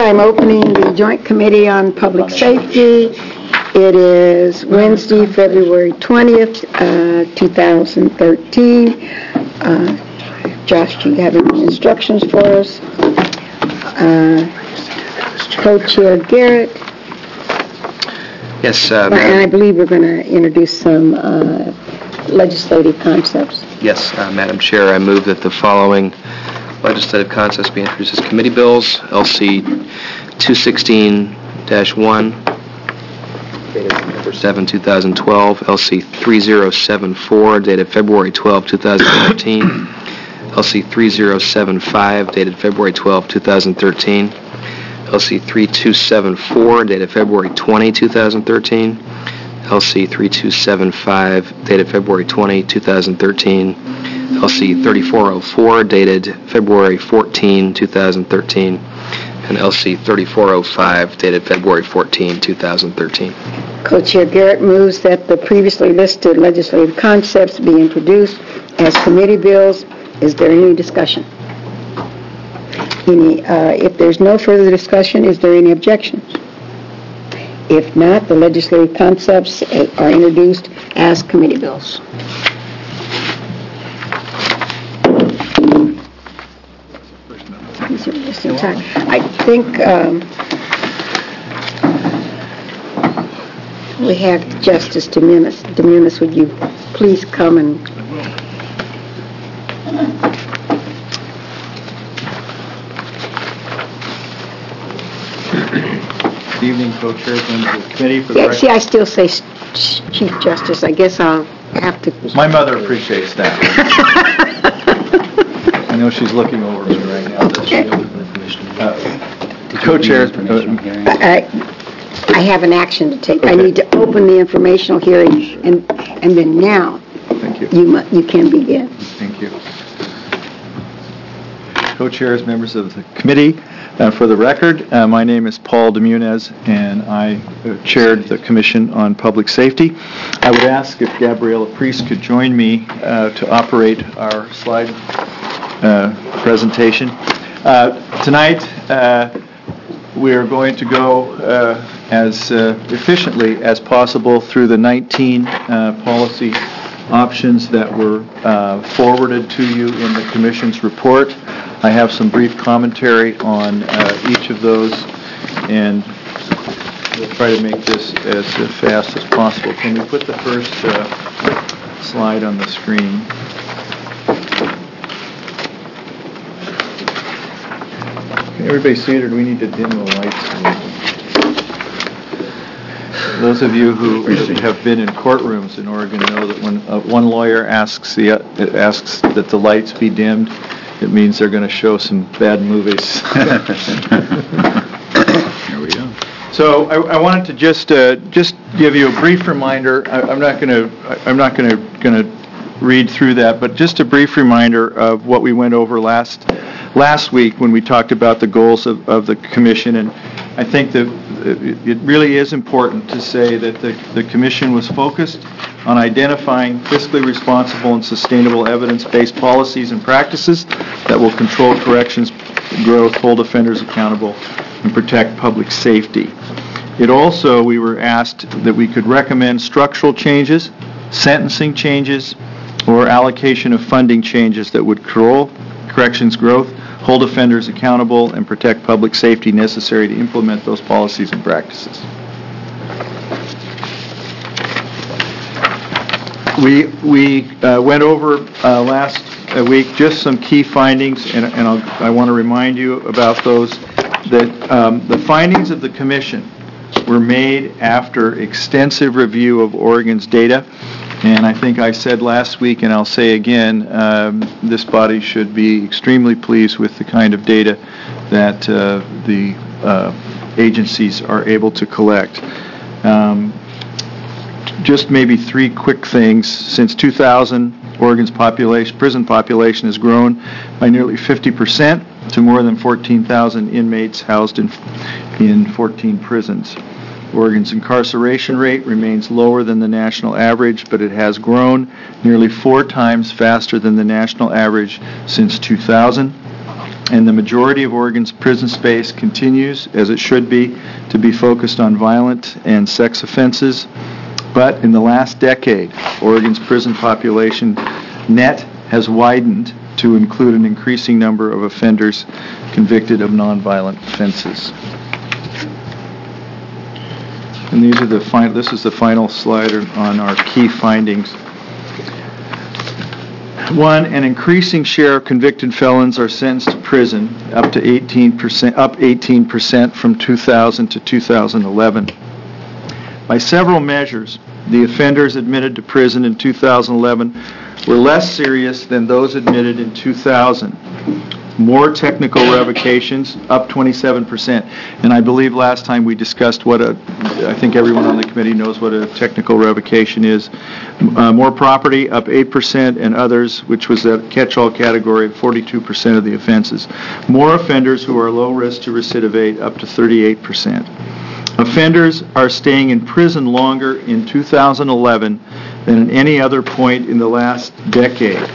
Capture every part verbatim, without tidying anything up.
I'm opening the Joint Committee on Public Safety. It is Wednesday, February twentieth, uh, two thousand thirteen. Uh, Josh, do you have any instructions for us? Uh, Co-Chair Garrett. Yes, uh, and I believe we're going to introduce some uh, legislative concepts. Yes, uh, Madam Chair, I move that the following legislative concepts be introduced as committee bills. L C two sixteen dash one, dated November seventh, two thousand twelve. L C three oh seven four, dated February twelfth, two thousand thirteen. L C three oh seven five, dated February twelfth, two thousand thirteen. L C three two seven four, dated February twentieth, two thousand thirteen. L C three two seven five, dated February twentieth, two thousand thirteen. L C thirty-four oh four, dated February fourteenth, two thousand thirteen. And L C thirty-four oh five, dated February fourteenth, two thousand thirteen. Co-Chair Garrett moves that the previously listed legislative concepts be introduced as committee bills. Is there any discussion? Any, uh, if there's no further discussion, is there any objections? If not, the legislative concepts are introduced as committee bills. These are just in time. I think um, we have Justice Dominguez. Dominguez, would you please come and... Good evening, co-chairs, members of the committee. For the yeah, see, I still say Chief Justice. I guess I'll have to... My mother appreciates that. I know she's looking over me right now. Okay. Uh, co-chairs... Uh, I, I have an action to take. Okay. I need to open the informational hearing, and and then now Thank you. You, you can begin. Thank you. Co-chairs, members of the committee, Uh, for the record, uh, my name is Paul Dominguez, and I uh, chaired the Commission on Public Safety. I would ask if Gabriella Priest could join me uh, to operate our slide uh, presentation. Uh, tonight, uh, we are going to go uh, as uh, efficiently as possible through the nineteen uh, policy options that were uh, forwarded to you in the Commission's report. I have some brief commentary on uh, each of those, and we'll try to make this as uh, fast as possible. Can we put the first uh, slide on the screen? Can everybody see it, or do we need to dim the lights a little? Those of you who have been in courtrooms in Oregon know that when uh, one lawyer asks the uh, asks that the lights be dimmed, it means they're going to show some bad movies. Here we go. So I, I wanted to just uh, just give you a brief reminder. I, I'm not going to I'm not going to going to read through that, but just a brief reminder of what we went over last last week when we talked about the goals of, of the Commission. And I think that it really is important to say that the, the Commission was focused on identifying fiscally responsible and sustainable evidence-based policies and practices that will control corrections growth, hold offenders accountable, and protect public safety. It also, we were asked that we could recommend structural changes, sentencing changes, or allocation of funding changes that would control corrections growth, hold offenders accountable, and protect public safety necessary to implement those policies and practices. We we uh, went over uh, last uh, week just some key findings, and, and I'll, I want to remind you about those. That um, the findings of the Commission were made after extensive review of Oregon's data, and I think I said last week, and I'll say again, um, this body should be extremely pleased with the kind of data that uh, the uh, agencies are able to collect. Um, just maybe three quick things. Since two thousand, Oregon's population, prison population has grown by nearly fifty percent to more than fourteen thousand inmates housed in, in fourteen prisons. Oregon's incarceration rate remains lower than the national average, but it has grown nearly four times faster than the national average since two thousand. and the majority of Oregon's prison space continues, as it should be, to be focused on violent and sex offenses. But in the last decade, Oregon's prison population net has widened to include an increasing number of offenders convicted of nonviolent offenses. And these are the fin- this is the final slide on our key findings. One, an increasing share of convicted felons are sentenced to prison, up to eighteen percent, up eighteen percent from two thousand to two thousand eleven. By several measures, the offenders admitted to prison in two thousand eleven were less serious than those admitted in two thousand. More technical revocations, up twenty-seven percent. And I believe last time we discussed what a, I think everyone on the committee knows what a technical revocation is. Uh, more property, up eight percent, and others, which was a catch-all category, forty-two percent of the offenses. More offenders who are low risk to recidivate, up to thirty-eight percent. Offenders are staying in prison longer in two thousand eleven than at any other point in the last decade.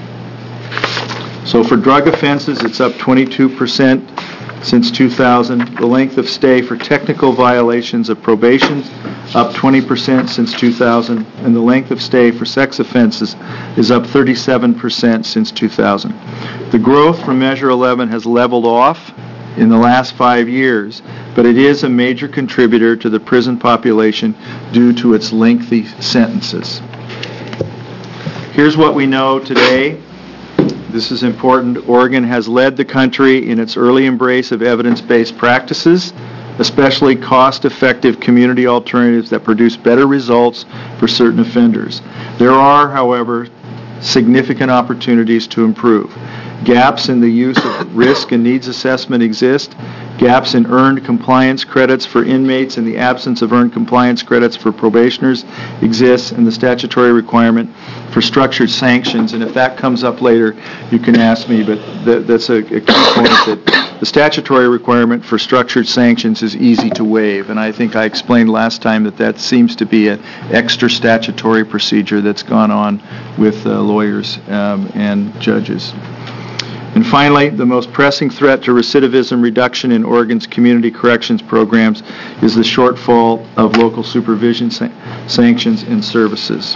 So for drug offenses, it's up twenty-two percent since two thousand. The length of stay for technical violations of probation, up twenty percent since two thousand. And the length of stay for sex offenses is up thirty-seven percent since two thousand. The growth from Measure eleven has leveled off in the last five years, but it is a major contributor to the prison population due to its lengthy sentences. Here's what we know today. This is important. Oregon has led the country in its early embrace of evidence-based practices, especially cost-effective community alternatives that produce better results for certain offenders. There are, however, significant opportunities to improve. Gaps in the use of risk and needs assessment exist. Gaps in earned compliance credits for inmates and the absence of earned compliance credits for probationers exists, and the statutory requirement for structured sanctions. And if that comes up later, you can ask me, but th- that's a, a key point, that the statutory requirement for structured sanctions is easy to waive. And I think I explained last time that that seems to be an extra statutory procedure that's gone on with uh, lawyers um, and judges. And finally, the most pressing threat to recidivism reduction in Oregon's community corrections programs is the shortfall of local supervision san- sanctions and services.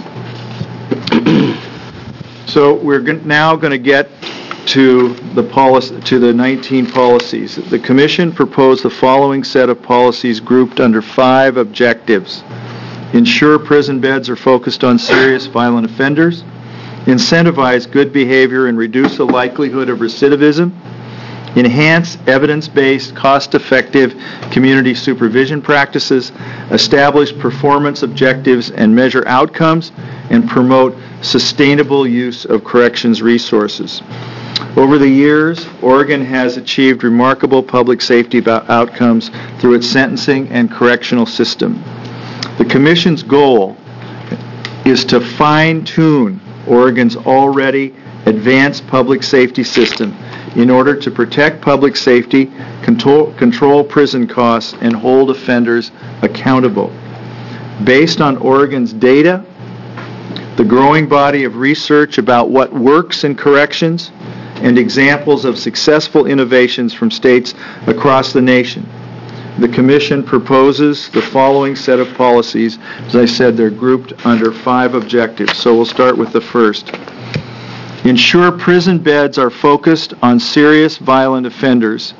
So we're g- now going to get to the policy, to the nineteen policies. The Commission proposed the following set of policies grouped under five objectives. Ensure prison beds are focused on serious violent offenders. Incentivize good behavior and reduce the likelihood of recidivism. Enhance evidence-based, cost-effective community supervision practices. Establish performance objectives and measure outcomes. And promote sustainable use of corrections resources. Over the years, Oregon has achieved remarkable public safety outcomes through its sentencing and correctional system. The Commission's goal is to fine-tune Oregon's already advanced public safety system in order to protect public safety, control, control prison costs, and hold offenders accountable. Based on Oregon's data, the growing body of research about what works in corrections, and examples of successful innovations from states across the nation, the Commission proposes the following set of policies. As I said, they're grouped under five objectives. So we'll start with the first. Ensure prison beds are focused on serious violent offenders.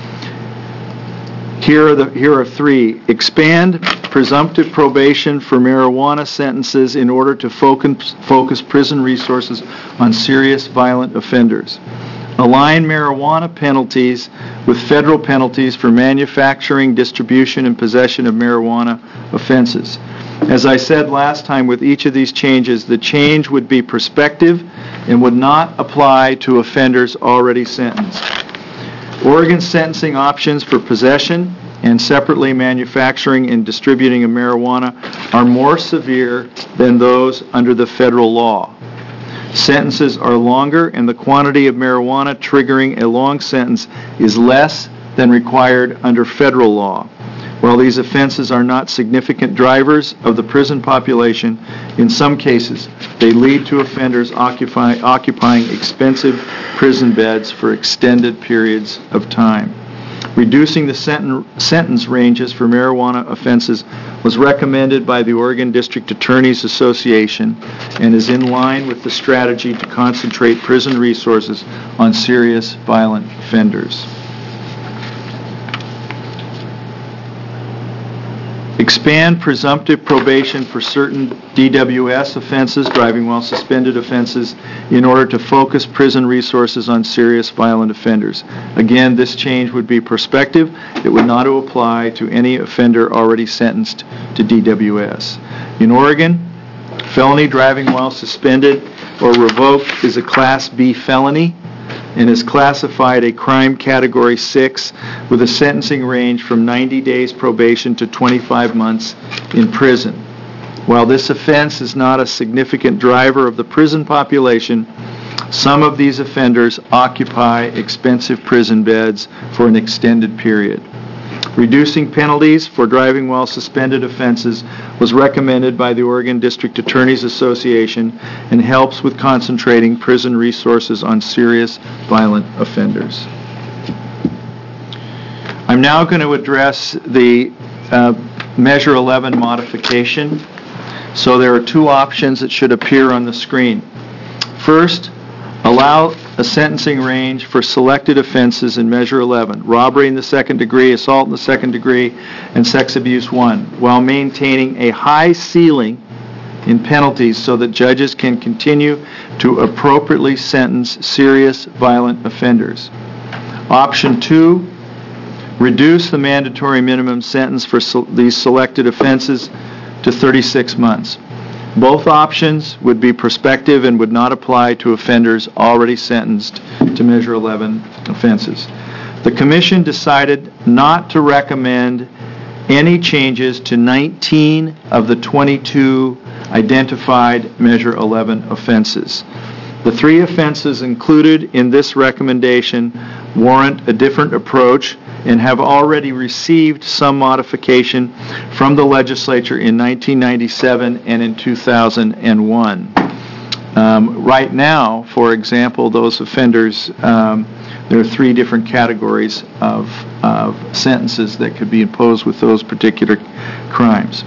Here are, the, here are three. Expand presumptive probation for marijuana sentences in order to focus, focus prison resources on serious violent offenders. Align marijuana penalties with federal penalties for manufacturing, distribution, and possession of marijuana offenses. As I said last time, with each of these changes, the change would be prospective and would not apply to offenders already sentenced. Oregon's sentencing options for possession and separately manufacturing and distributing of marijuana are more severe than those under the federal law. Sentences are longer, and the quantity of marijuana triggering a long sentence is less than required under federal law. While these offenses are not significant drivers of the prison population, in some cases, they lead to offenders occupy, occupying expensive prison beds for extended periods of time. Reducing the senten- sentence ranges for marijuana offenses was recommended by the Oregon District Attorneys Association and is in line with the strategy to concentrate prison resources on serious violent offenders. Expand presumptive probation for certain D W S offenses, driving while suspended offenses, in order to focus prison resources on serious violent offenders. Again, this change would be prospective. It would not apply to any offender already sentenced to D W S. In Oregon, felony driving while suspended or revoked is a Class B felony and is classified a crime category six with a sentencing range from ninety days probation to twenty-five months in prison. While this offense is not a significant driver of the prison population, some of these offenders occupy expensive prison beds for an extended period. Reducing penalties for driving while suspended offenses was recommended by the Oregon District Attorneys Association and helps with concentrating prison resources on serious violent offenders. I'm now going to address the uh, Measure eleven modification. So there are two options that should appear on the screen. First, allow a sentencing range for selected offenses in Measure eleven, robbery in the second degree, assault in the second degree, and sex abuse one, while maintaining a high ceiling in penalties so that judges can continue to appropriately sentence serious violent offenders. Option two, reduce the mandatory minimum sentence for se- these selected offenses to thirty-six months. Both options would be prospective and would not apply to offenders already sentenced to Measure eleven offenses. The Commission decided not to recommend any changes to nineteen of the twenty-two identified Measure eleven offenses. The three offenses included in this recommendation warrant a different approach and have already received some modification from the legislature in nineteen ninety-seven and in two thousand one. Um, right now, for example, those offenders, um, there are three different categories of, of sentences that could be imposed with those particular crimes.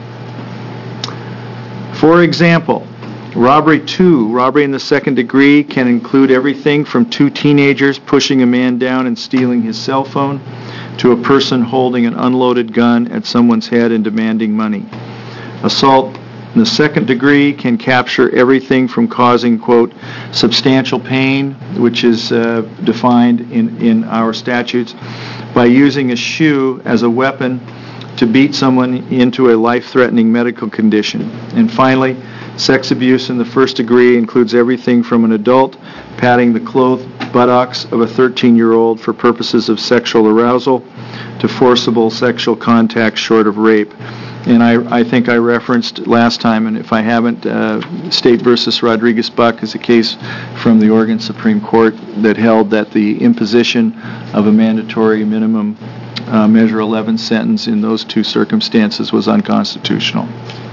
For example, robbery two, robbery in the second degree, can include everything from two teenagers pushing a man down and stealing his cell phone to a person holding an unloaded gun at someone's head and demanding money. Assault in the second degree can capture everything from causing, quote, substantial pain, which is uh, defined in, in our statutes, by using a shoe as a weapon to beat someone into a life-threatening medical condition. And finally, sex abuse in the first degree includes everything from an adult patting the clothed buttocks of a thirteen-year-old for purposes of sexual arousal to forcible sexual contact short of rape. And I, I think I referenced last time, and if I haven't, uh, State versus Rodriguez-Buck is a case from the Oregon Supreme Court that held that the imposition of a mandatory minimum uh, Measure eleven sentence in those two circumstances was unconstitutional.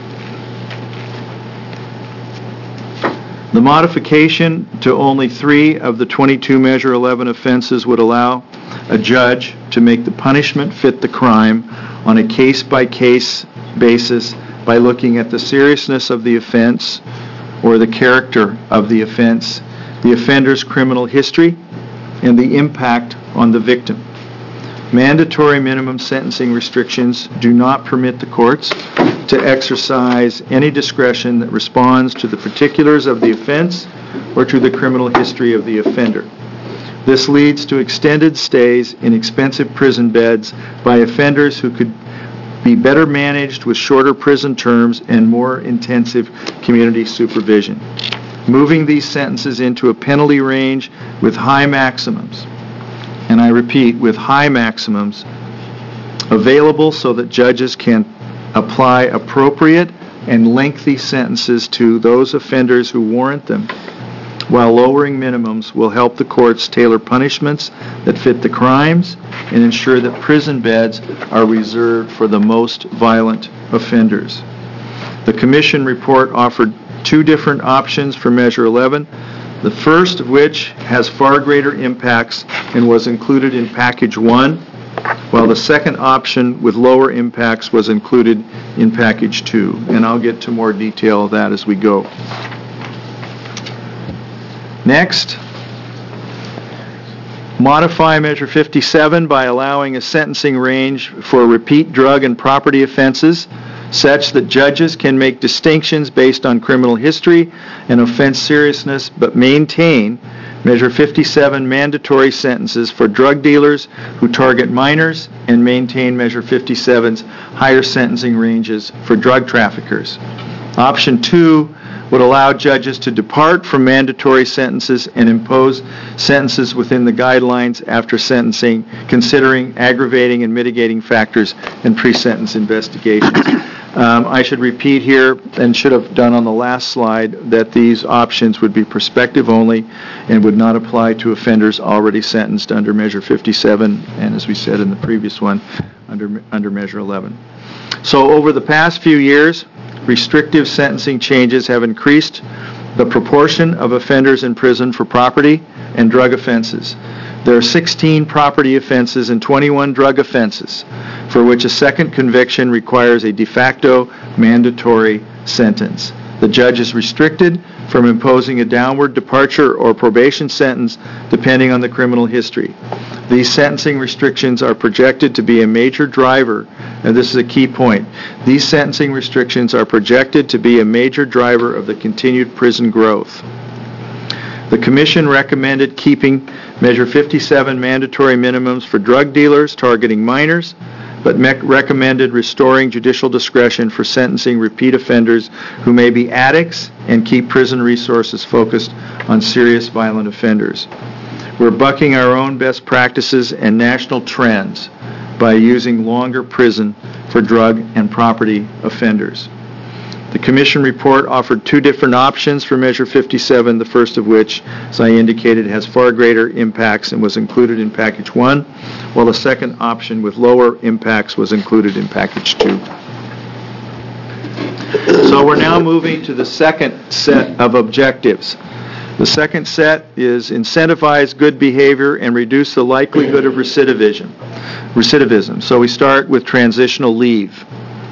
The modification to only three of the twenty-two Measure eleven offenses would allow a judge to make the punishment fit the crime on a case-by-case basis by looking at the seriousness of the offense or the character of the offense, the offender's criminal history, and the impact on the victim. Mandatory minimum sentencing restrictions do not permit the courts to exercise any discretion that responds to the particulars of the offense or to the criminal history of the offender. This leads to extended stays in expensive prison beds by offenders who could be better managed with shorter prison terms and more intensive community supervision. Moving these sentences into a penalty range with high maximums, and I repeat, with high maximums available so that judges can apply appropriate and lengthy sentences to those offenders who warrant them, while lowering minimums will help the courts tailor punishments that fit the crimes and ensure that prison beds are reserved for the most violent offenders. The Commission report offered two different options for Measure eleven, the first of which has far greater impacts and was included in Package one, while the second option with lower impacts was included in Package two. And I'll get to more detail of that as we go. Next, modify Measure fifty-seven by allowing a sentencing range for repeat drug and property offenses such that judges can make distinctions based on criminal history and offense seriousness, but maintain Measure fifty-seven mandatory sentences for drug dealers who target minors and maintain Measure fifty-seven's higher sentencing ranges for drug traffickers. Option two would allow judges to depart from mandatory sentences and impose sentences within the guidelines after sentencing, considering aggravating and mitigating factors in pre-sentence investigations. Um, I should repeat here, and should have done on the last slide, that these options would be prospective only and would not apply to offenders already sentenced under Measure fifty-seven, and as we said in the previous one, under, under Measure eleven. So over the past few years, restrictive sentencing changes have increased the proportion of offenders in prison for property and drug offenses. There are sixteen property offenses and twenty-one drug offenses for which a second conviction requires a de facto mandatory sentence. The judge is restricted from imposing a downward departure or probation sentence depending on the criminal history. These sentencing restrictions are projected to be a major driver, and this is a key point. These sentencing restrictions are projected to be a major driver of the continued prison growth. The Commission recommended keeping Measure fifty-seven mandatory minimums for drug dealers targeting minors, but me- recommended restoring judicial discretion for sentencing repeat offenders who may be addicts and keep prison resources focused on serious violent offenders. We're bucking our own best practices and national trends by using longer prison for drug and property offenders. The Commission report offered two different options for Measure fifty-seven, the first of which, as I indicated, has far greater impacts and was included in Package one, while the second option with lower impacts was included in Package two. So we're now moving to the second set of objectives. The second set is incentivize good behavior and reduce the likelihood of recidivism. Recidivism. So we start with transitional leave.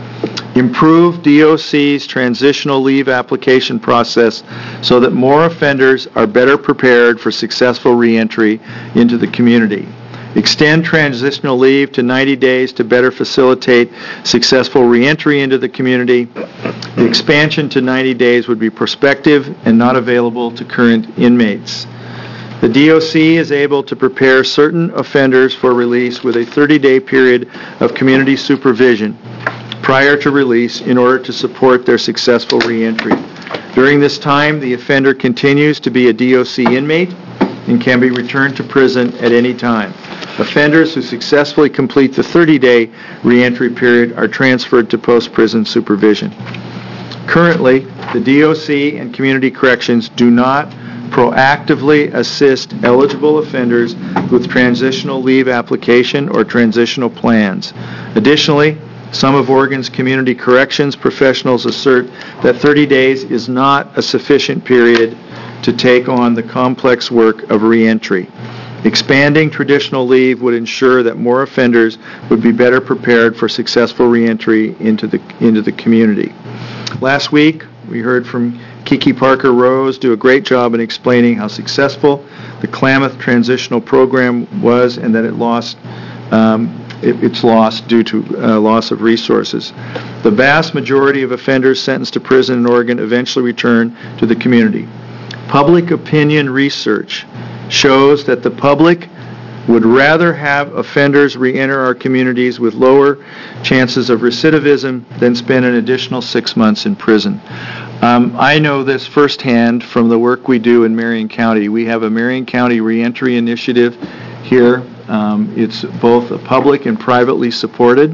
Improve D O C's transitional leave application process so that more offenders are better prepared for successful reentry into the community. Extend transitional leave to ninety days to better facilitate successful reentry into the community. The expansion to ninety days would be prospective and not available to current inmates. The D O C is able to prepare certain offenders for release with a thirty-day period of community supervision prior to release in order to support their successful reentry. During this time, the offender continues to be a D O C inmate and can be returned to prison at any time. Offenders who successfully complete the thirty-day reentry period are transferred to post-prison supervision. Currently, the D O C and Community Corrections do not proactively assist eligible offenders with transitional leave application or transitional plans. Additionally, some of Oregon's community corrections professionals assert that thirty days is not a sufficient period to take on the complex work of reentry. Expanding traditional leave would ensure that more offenders would be better prepared for successful reentry into the into the community. Last week, we heard from Kiki Parker Rose do a great job in explaining how successful the Klamath Transitional Program was and that it lost um, it, it's lost due to uh, loss of resources. The vast majority of offenders sentenced to prison in Oregon eventually return to the community. Public opinion research shows that the public would rather have offenders re-enter our communities with lower chances of recidivism than spend an additional six months in prison. Um, I know this firsthand from the work we do in Marion County. We have a Marion County Reentry Initiative here. Um, it's both a public and privately supported,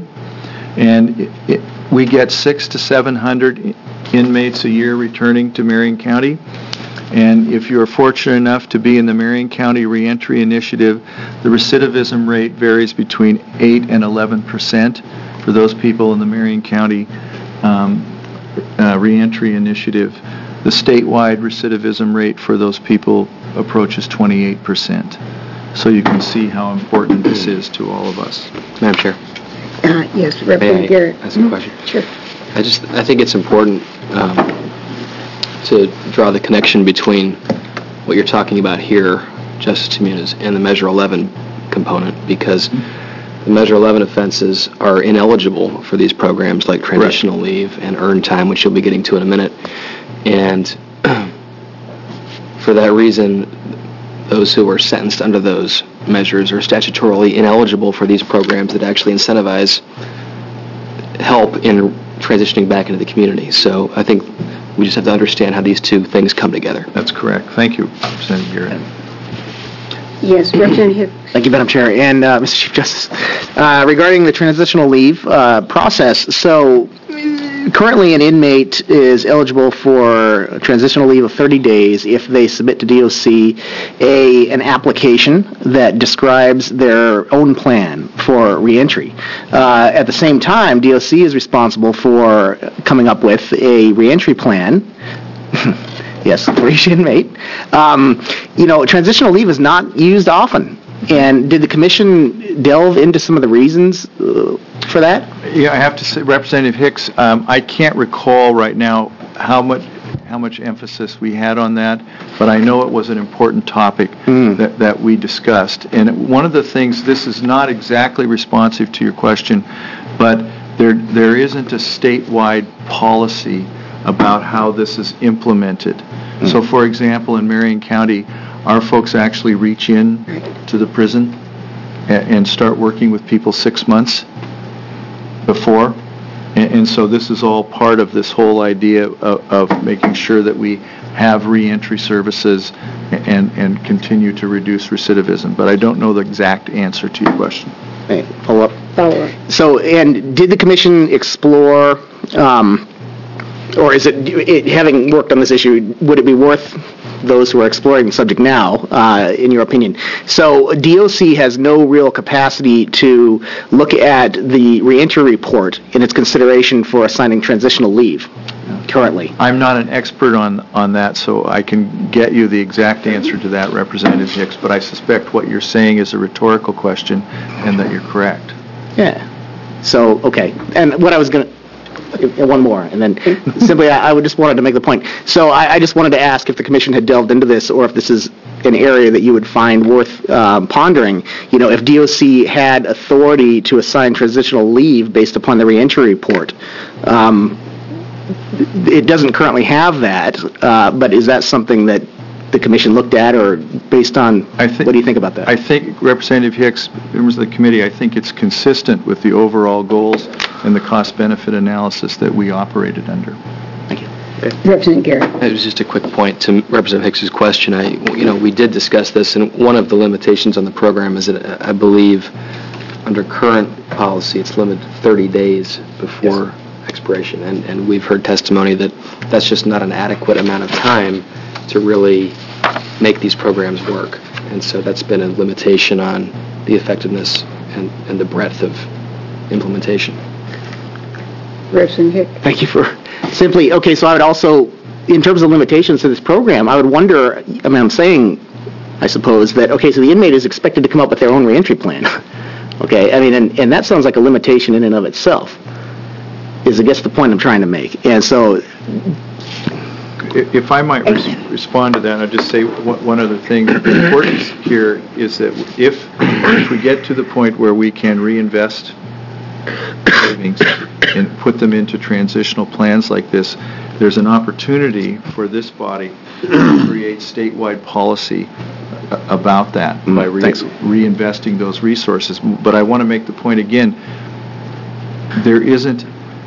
and it, it, we get six to seven hundred inmates a year returning to Marion County. And if you're fortunate enough to be in the Marion County Reentry Initiative, the recidivism rate varies between eight and eleven percent for those people in the Marion County um, uh, Reentry Initiative. The statewide recidivism rate for those people approaches twenty-eight percent. So you can see how important this is to all of us. Madam Chair, Uh, Yes, may Representative I Garrett. ask a question? Sure. I just, I think it's important um, to draw the connection between what you're talking about here, Justice to Muniz, and the Measure eleven component, because the Measure eleven offenses are ineligible for these programs like transitional leave and earned time, which you'll be getting to in a minute. And for that reason, those who are sentenced under those measures are statutorily ineligible for these programs that actually incentivize help in transitioning back into the community. So I think we just have to understand how these two things come together. That's correct. Thank you, Representative Garrett. Yes, Representative Hicks. Thank you, Madam Chair. And, uh, Mister Chief Justice, uh, regarding the transitional leave uh, process, so currently an inmate is eligible for a transitional leave of thirty days if they submit to D O C a, an application that describes their own plan for reentry. Uh, at the same time, D O C is responsible for coming up with a reentry plan. Yes, for each inmate. Um, you know, transitional leave is not used often. And did the commission delve into some of the reasons uh, for that? Yeah, I have to say, Representative Hicks, um, I can't recall right now how much how much emphasis we had on that, but I know it was an important topic mm. that, that we discussed. And one of the things, this is not exactly responsive to your question, but there there isn't a statewide policy about how this is implemented. Mm. So, for example, in Marion County, our folks actually reach in to the prison and, and start working with people six months before. And, and so this is all part of this whole idea of, of making sure that we have reentry services and, and continue to reduce recidivism. But I don't know the exact answer to your question. Hey, follow up. Follow up. So, and did the commission explore, um, or is it, it, having worked on this issue, would it be worth those who are exploring the subject now, uh, in your opinion? So D O C has no real capacity to look at the reentry report in its consideration for assigning transitional leave currently. I'm not an expert on, on that, so I can get you the exact answer to that, Representative Hicks, but I suspect what you're saying is a rhetorical question and that you're correct. Yeah. So, okay. And what I was going to, one more, and then simply I, I would just wanted to make the point. So I, I just wanted to ask if the commission had delved into this, or if this is an area that you would find worth um, pondering. You know, if D O C had authority to assign transitional leave based upon the reentry report. Um, it doesn't currently have that, uh, but is that something that the commission looked at, or based on, I think, what do you think about that? I think, Representative Hicks, members of the committee, I think it's consistent with the overall goals and the cost-benefit analysis that we operated under. Thank you. Representative Garrett. It was just a quick point to Representative Hicks's question. I, you know, we did discuss this, and one of the limitations on the program is that I believe under current policy, it's limited to thirty days before yes. expiration, and, and we've heard testimony that that's just not an adequate amount of time to really make these programs work. And so that's been a limitation on the effectiveness and, and the breadth of implementation. Representative Hicks. Thank you for simply, okay, so I would also, in terms of limitations to this program, I would wonder, I mean, I'm saying, I suppose, that, okay, so the inmate is expected to come up with their own reentry plan. Okay, I mean, and, and that sounds like a limitation in and of itself, is I guess the point I'm trying to make. And so, if I might res- respond to that, I'll just say one, one other thing. The importance here is that if, if we get to the point where we can reinvest savings and put them into transitional plans like this, there's an opportunity for this body to create statewide policy about that by re- reinvesting those resources. But I want to make the point again, there isn't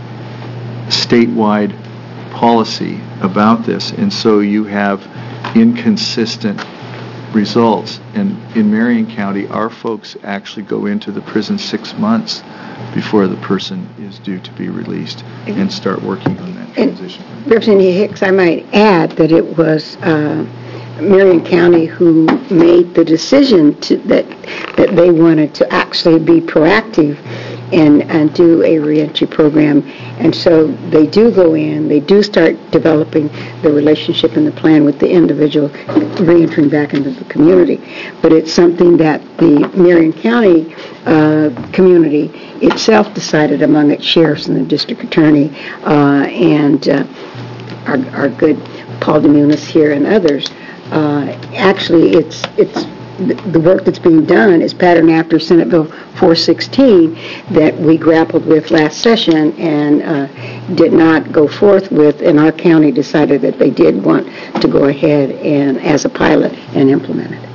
statewide policy about this, and so you have inconsistent results. And in Marion County, our folks actually go into the prison six months before the person is due to be released and start working on that And Representative Hicks, I might add that it was uh, Marion County who made the decision to, that that they wanted to actually be proactive and, and do a reentry program. And so they do go in, they do start developing the relationship and the plan with the individual reentering back into the community. But it's something that the Marion County uh, community itself decided among its sheriffs and the district attorney uh, and uh, our, our good Paul DeMunis here and others. Uh, actually, it's it's the work that's being done is patterned after Senate Bill four sixteen that we grappled with last session and uh, did not go forth with, and our county decided that they did want to go ahead and, as a pilot, and implement it.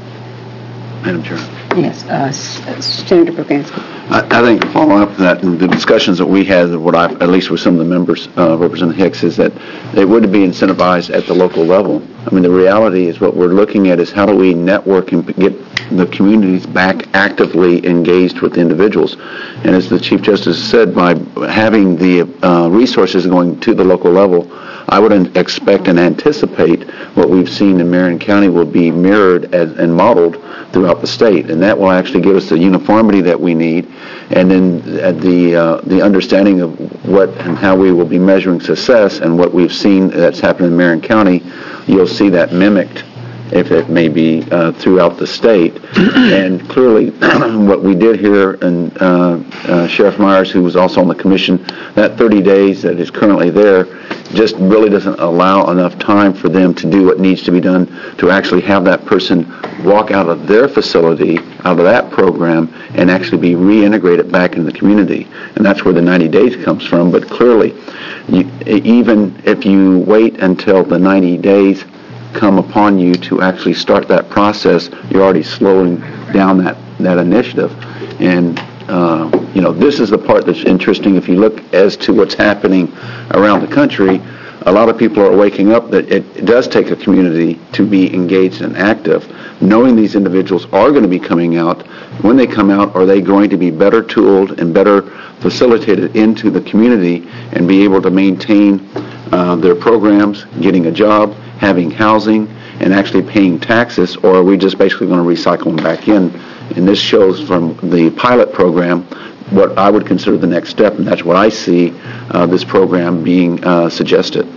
Madam Chair. Yes, uh, Senator Prokansky. I, I think to follow up that, and the discussions that we had, what I, at least with some of the members, uh, Representative Hicks, is that they would be incentivized at the local level. I mean, the reality is what we're looking at is how do we network and get the communities back actively engaged with individuals. And as the Chief Justice said, by having the uh, resources going to the local level, I would expect and anticipate what we've seen in Marion County will be mirrored as, and modeled throughout the state, and that will actually give us the uniformity that we need, and then uh, the uh, the understanding of what and how we will be measuring success, and what we've seen that's happened in Marion County, you'll see that mimicked, if it may be, uh, throughout the state. And clearly, what we did here, and uh, uh, Sheriff Myers, who was also on the commission, that thirty days that is currently there just really doesn't allow enough time for them to do what needs to be done to actually have that person walk out of their facility, out of that program, and actually be reintegrated back into the community. And that's where the ninety days comes from. But clearly, you, even if you wait until the ninety days come upon you to actually start that process, you're already slowing down that, that initiative. And, uh, you know, this is the part that's interesting. If you look as to what's happening around the country, a lot of people are waking up that it, it does take a community to be engaged and active, knowing these individuals are going to be coming out. When they come out, are they going to be better tooled and better facilitated into the community and be able to maintain uh, their programs, getting a job, having housing, and actually paying taxes, or are we just basically going to recycle them back in? And this shows from the pilot program what I would consider the next step, and that's what I see uh, this program being uh, suggested.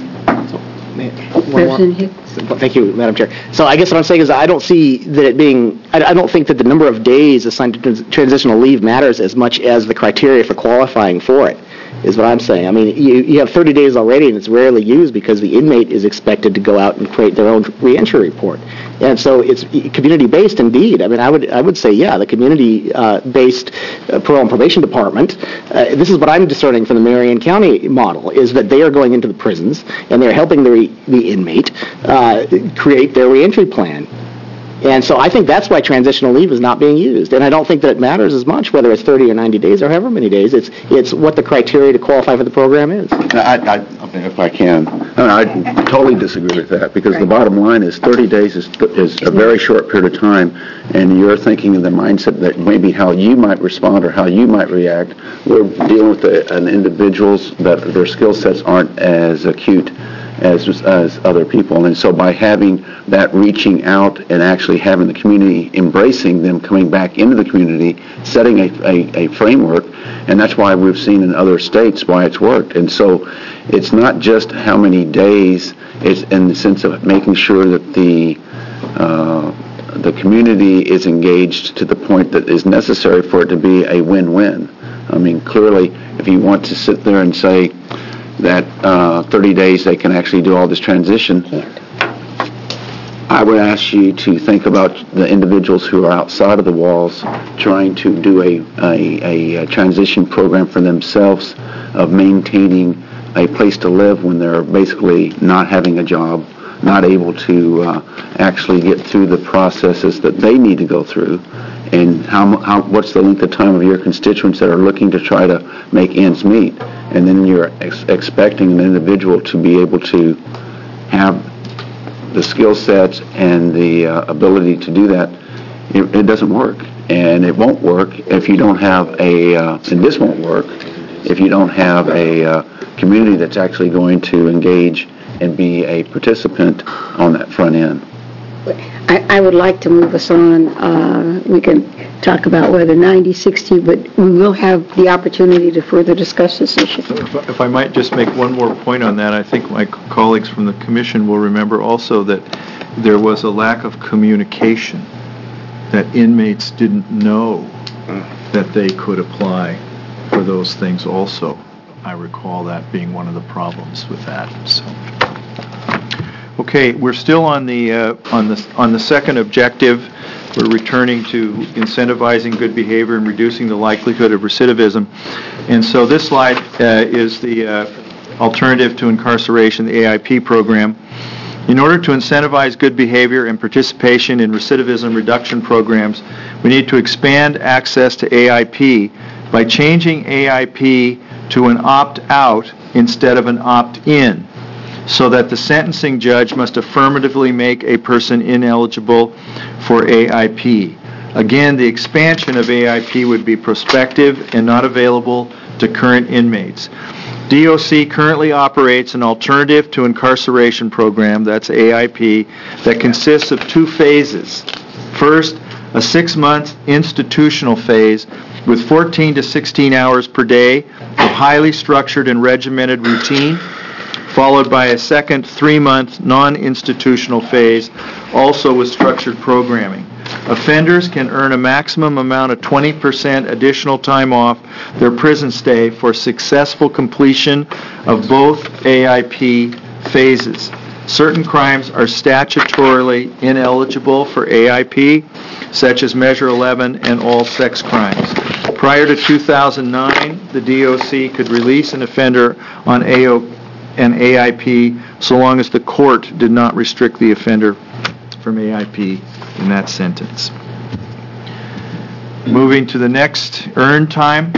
President Hicks. Thank you, Madam Chair. So I guess what I'm saying is I don't see that it being, I, I don't think that the number of days assigned to trans- transitional leave matters as much as the criteria for qualifying for it, is what I'm saying. I mean, you, you have thirty days already, and it's rarely used because the inmate is expected to go out and create their own reentry report. And so it's community-based indeed. I mean, I would I would say, yeah, the community-based uh, parole and probation department, uh, this is what I'm discerning from the Marion County model, is that they are going into the prisons, and they're helping the, re- the inmate uh, create their reentry plan. And so I think that's why transitional leave is not being used. And I don't think that it matters as much whether it's thirty or ninety days or however many days. It's it's what the criteria to qualify for the program is. I, I, if I can, I totally disagree with that, because the bottom line is thirty days is, is a very short period of time, and you're thinking in the mindset that maybe how you might respond or how you might react. We're dealing with a, an individuals that their skill sets aren't as acute as as other people, and so by having that reaching out and actually having the community embracing them coming back into the community, setting a, a, a framework, and that's why we've seen in other states why it's worked. And so it's not just how many days, it's in the sense of making sure that the uh, the community is engaged to the point that is necessary for it to be a win-win. I mean, clearly, if you want to sit there and say that uh, thirty days they can actually do all this transition, I would ask you to think about the individuals who are outside of the walls trying to do a, a, a transition program for themselves of maintaining a place to live when they're basically not having a job, not able to uh, actually get through the processes that they need to go through. And how, how what's the length of time of your constituents that are looking to try to make ends meet? And then you're ex- expecting an individual to be able to have the skill sets and the uh, ability to do that. It, it doesn't work. And it won't work if you don't have a, uh, and this won't work, if you don't have a uh, community that's actually going to engage and be a participant on that front end. I, I would like to move us on. Uh, we can talk about whether ninety, sixty, but we will have the opportunity to further discuss this issue. If I- if I might just make one more point on that, I think my colleagues from the commission will remember also that there was a lack of communication, that inmates didn't know that they could apply for those things also. I recall that being one of the problems with that, so. Okay, we're still on the, uh, on the, on the second objective. We're returning to incentivizing good behavior and reducing the likelihood of recidivism. And so this slide uh, is the uh, alternative to incarceration, the A I P program. In order to incentivize good behavior and participation in recidivism reduction programs, we need to expand access to A I P by changing A I P to an opt-out instead of an opt-in, so that the sentencing judge must affirmatively make a person ineligible for A I P. Again, the expansion of A I P would be prospective and not available to current inmates. D O C currently operates an alternative to incarceration program, that's A I P, that consists of two phases. First, a six-month institutional phase with fourteen to sixteen hours per day of highly structured and regimented routine, followed by a second three-month non-institutional phase, also with structured programming. Offenders can earn a maximum amount of twenty percent additional time off their prison stay for successful completion of both A I P phases. Certain crimes are statutorily ineligible for A I P, such as Measure eleven and all sex crimes. Prior to two thousand nine, the D O C could release an offender on A O and A I P so long as the court did not restrict the offender from A I P in that sentence. Moving to the next, earn time.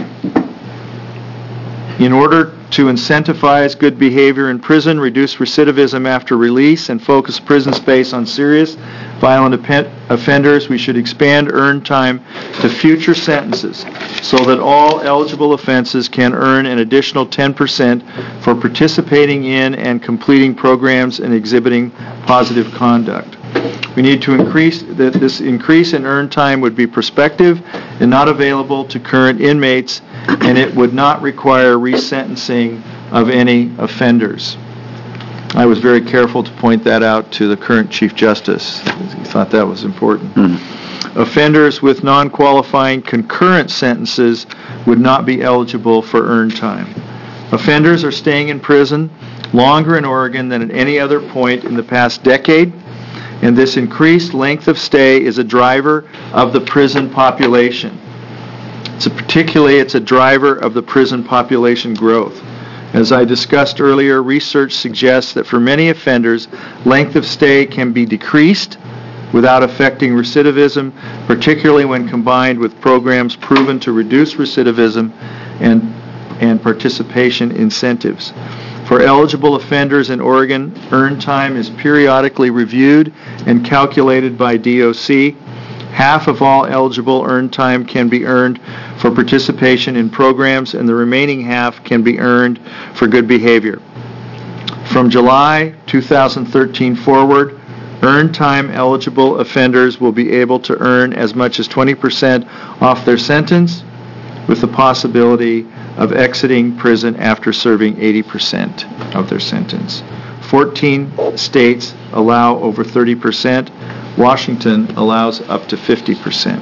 In order to incentivize good behavior in prison, reduce recidivism after release, and focus prison space on serious violent offenders, we should expand earn time to future sentences so that all eligible offenses can earn an additional ten percent for participating in and completing programs and exhibiting positive conduct. We need to increase, that this increase in earn time would be prospective and not available to current inmates, and it would not require resentencing of any offenders. I was very careful to point that out to the current Chief Justice. He thought that was important. Mm-hmm. Offenders with non-qualifying concurrent sentences would not be eligible for earn time. Offenders are staying in prison longer in Oregon than at any other point in the past decade, and this increased length of stay is a driver of the prison population. So particularly, it's a driver of the prison population growth. As I discussed earlier, research suggests that for many offenders, length of stay can be decreased without affecting recidivism, particularly when combined with programs proven to reduce recidivism and, and participation incentives. For eligible offenders in Oregon, earn time is periodically reviewed and calculated by D O C. Half of all eligible earned time can be earned for participation in programs, and the remaining half can be earned for good behavior. From July two thousand thirteen forward, earned time eligible offenders will be able to earn as much as twenty percent off their sentence, with the possibility of exiting prison after serving eighty percent of their sentence. fourteen states allow over thirty percent. Washington allows up to fifty percent.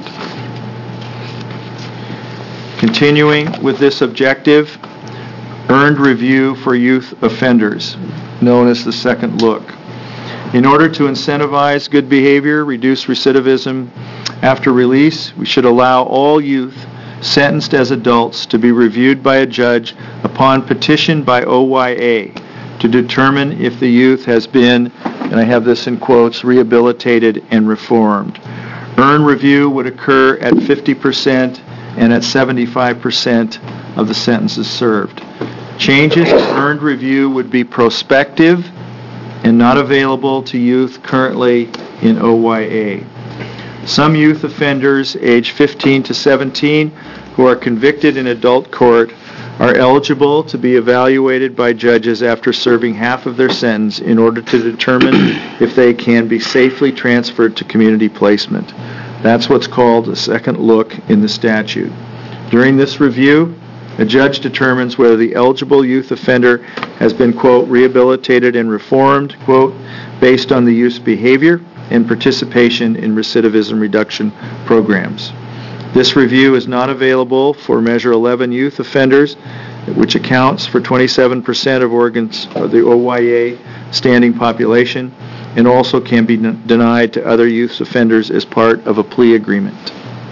Continuing with this objective, earned review for youth offenders, known as the second look. In order to incentivize good behavior, reduce recidivism after release, we should allow all youth sentenced as adults to be reviewed by a judge upon petition by O Y A to determine if the youth has been, and I have this in quotes, rehabilitated and reformed. Earn review would occur at fifty percent and at seventy-five percent of the sentences served. Changes to earned review would be prospective and not available to youth currently in O Y A. Some youth offenders aged fifteen to seventeen who are convicted in adult court are eligible to be evaluated by judges after serving half of their sentence in order to determine if they can be safely transferred to community placement. That's what's called a second look in the statute. During this review, a judge determines whether the eligible youth offender has been, quote, rehabilitated and reformed, quote, based on the youth's behavior and participation in recidivism reduction programs. This review is not available for Measure eleven youth offenders, which accounts for twenty-seven percent of Oregon's of the O Y A standing population, and also can be n- denied to other youth offenders as part of a plea agreement.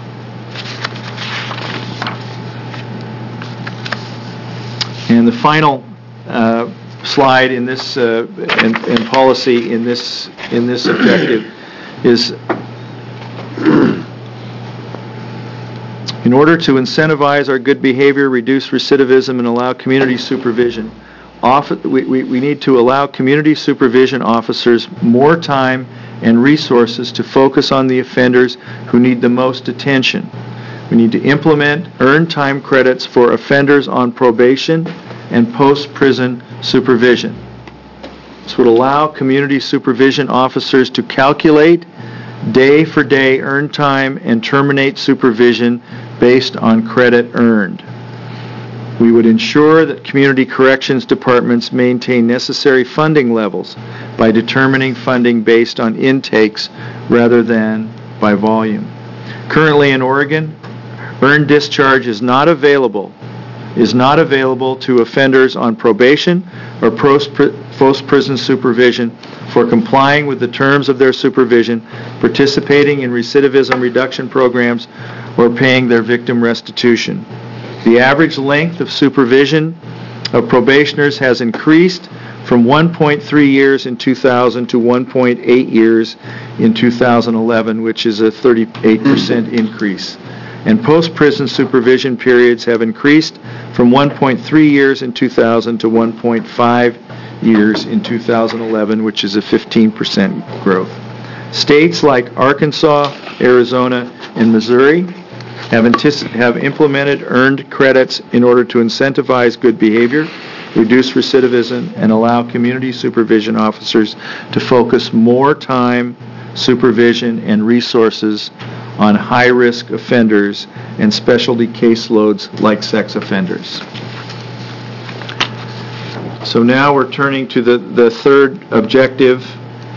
And the final uh, slide in this uh, and, and policy in this in this objective is in order to incentivize our good behavior, reduce recidivism, and allow community supervision. Off, we, we, we need to allow community supervision officers more time and resources to focus on the offenders who need the most attention. We need to implement earned time credits for offenders on probation and post-prison supervision. This would allow community supervision officers to calculate day-for-day earned time and terminate supervision based on credit earned. We would ensure that community corrections departments maintain necessary funding levels by determining funding based on intakes rather than by volume. Currently in Oregon, earned discharge is not available is not available to offenders on probation or post-prison supervision for complying with the terms of their supervision, participating in recidivism reduction programs, or paying their victim restitution. The average length of supervision of probationers has increased from one point three years in two thousand to one point eight years in two thousand eleven, which is a thirty-eight percent increase. And post-prison supervision periods have increased from one point three years in two thousand to one point five years in two thousand eleven, which is a fifteen percent growth. States like Arkansas, Arizona, and Missouri have, antici- have implemented earned credits in order to incentivize good behavior, reduce recidivism, and allow community supervision officers to focus more time, supervision, and resources on high-risk offenders and specialty caseloads like sex offenders. So now we're turning to the, the third objective.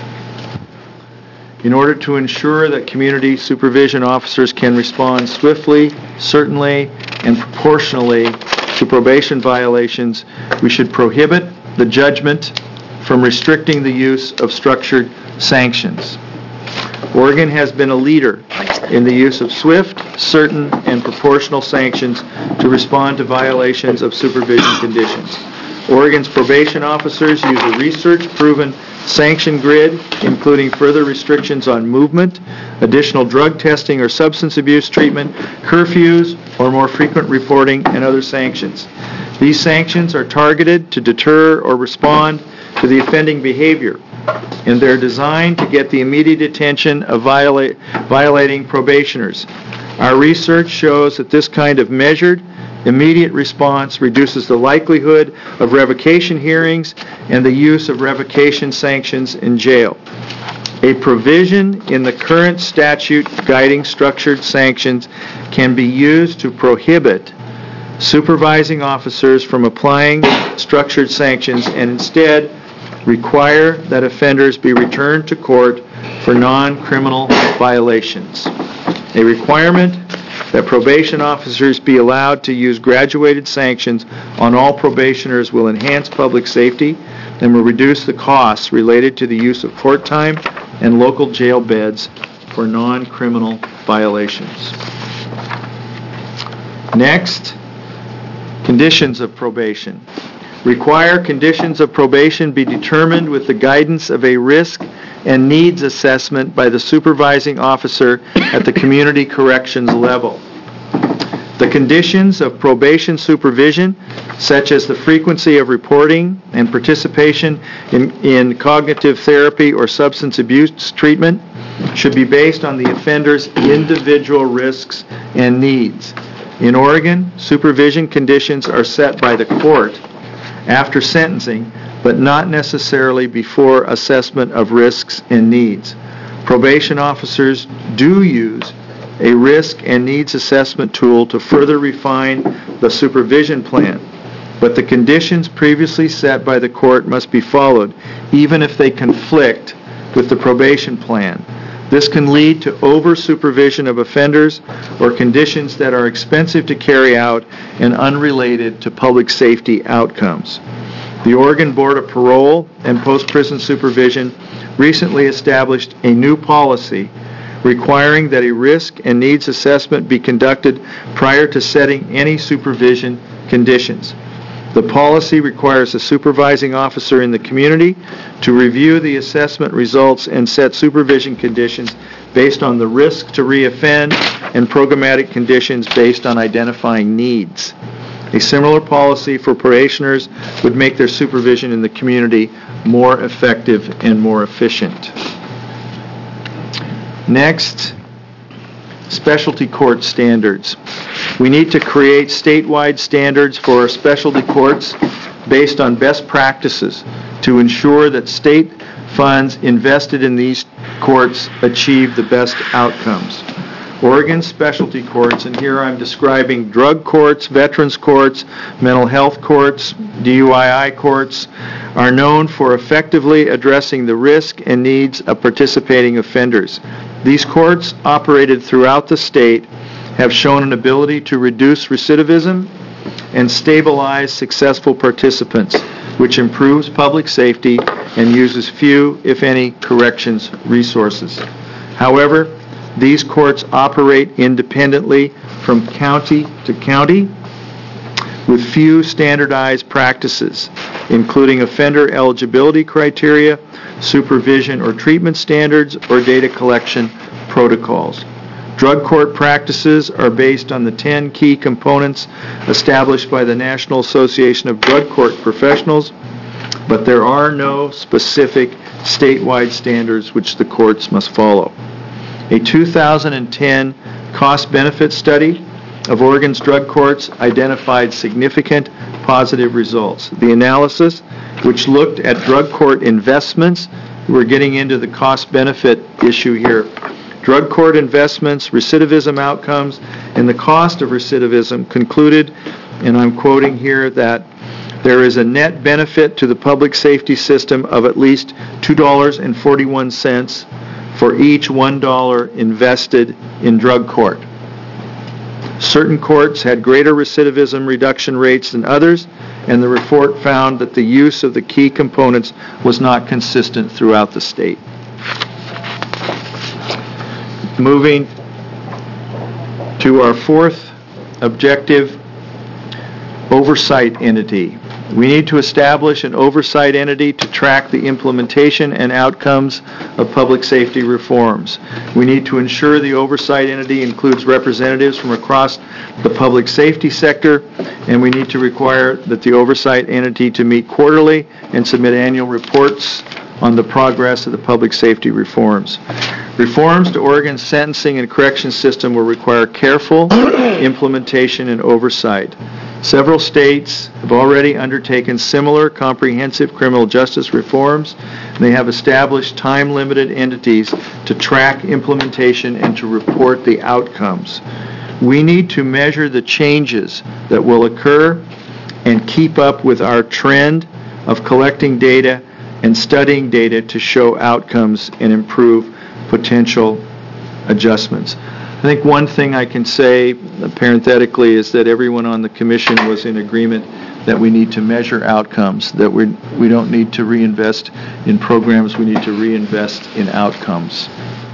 In order to ensure that community supervision officers can respond swiftly, certainly, and proportionally to probation violations, we should prohibit the judgment from restricting the use of structured sanctions. Oregon has been a leader in the use of swift, certain, and proportional sanctions to respond to violations of supervision conditions. Oregon's probation officers use a research-proven sanction grid, including further restrictions on movement, additional drug testing or substance abuse treatment, curfews, or more frequent reporting, and other sanctions. These sanctions are targeted to deter or respond to the offending behavior, and they're designed to get the immediate attention of viola- violating probationers. Our research shows that this kind of measured, immediate response reduces the likelihood of revocation hearings and the use of revocation sanctions in jail. A provision in the current statute guiding structured sanctions can be used to prohibit supervising officers from applying structured sanctions and instead require that offenders be returned to court for non-criminal violations. A requirement that probation officers be allowed to use graduated sanctions on all probationers will enhance public safety and will reduce the costs related to the use of court time and local jail beds for non-criminal violations. Next, conditions of probation. Require conditions of probation be determined with the guidance of a risk and needs assessment by the supervising officer at the community corrections level. The conditions of probation supervision, such as the frequency of reporting and participation in, in cognitive therapy or substance abuse treatment, should be based on the offender's individual risks and needs. In Oregon, supervision conditions are set by the court after sentencing, but not necessarily before assessment of risks and needs. Probation officers do use a risk and needs assessment tool to further refine the supervision plan, but the conditions previously set by the court must be followed, even if they conflict with the probation plan. This can lead to over-supervision of offenders or conditions that are expensive to carry out and unrelated to public safety outcomes. The Oregon Board of Parole and Post-Prison Supervision recently established a new policy requiring that a risk and needs assessment be conducted prior to setting any supervision conditions. The policy requires a supervising officer in the community to review the assessment results and set supervision conditions based on the risk to reoffend and programmatic conditions based on identifying needs. A similar policy for probationers would make their supervision in the community more effective and more efficient. Next, specialty court standards. We need to create statewide standards for our specialty courts based on best practices to ensure that state funds invested in these courts achieve the best outcomes. Oregon specialty courts, and here I'm describing drug courts, veterans courts, mental health courts, D U I I courts, are known for effectively addressing the risk and needs of participating offenders. These courts, operated throughout the state, have shown an ability to reduce recidivism and stabilize successful participants, which improves public safety and uses few, if any, corrections resources. However, these courts operate independently from county to county with few standardized practices, including offender eligibility criteria, supervision or treatment standards, or data collection protocols. Drug court practices are based on the ten key components established by the National Association of Drug Court Professionals, but there are no specific statewide standards which the courts must follow. A two thousand ten cost-benefit study of Oregon's drug courts identified significant positive results. The analysis, which looked at drug court investments, we're getting into the cost-benefit issue here, drug court investments, recidivism outcomes, and the cost of recidivism, concluded, and I'm quoting here, that there is a net benefit to the public safety system of at least two dollars and forty-one cents for each one dollar invested in drug court. Certain courts had greater recidivism reduction rates than others, and the report found that the use of the key components was not consistent throughout the state. Moving to our fourth objective, oversight entity. We need to establish an oversight entity to track the implementation and outcomes of public safety reforms. We need to ensure the oversight entity includes representatives from across the public safety sector, and we need to require that the oversight entity to meet quarterly and submit annual reports on the progress of the public safety reforms. Reforms to Oregon's sentencing and correction system will require careful implementation and oversight. Several states have already undertaken similar comprehensive criminal justice reforms, and they have established time-limited entities to track implementation and to report the outcomes. We need to measure the changes that will occur and keep up with our trend of collecting data and studying data to show outcomes and improve potential adjustments. I think one thing I can say parenthetically is that everyone on the commission was in agreement that we need to measure outcomes, that we we don't need to reinvest in programs, we need to reinvest in outcomes.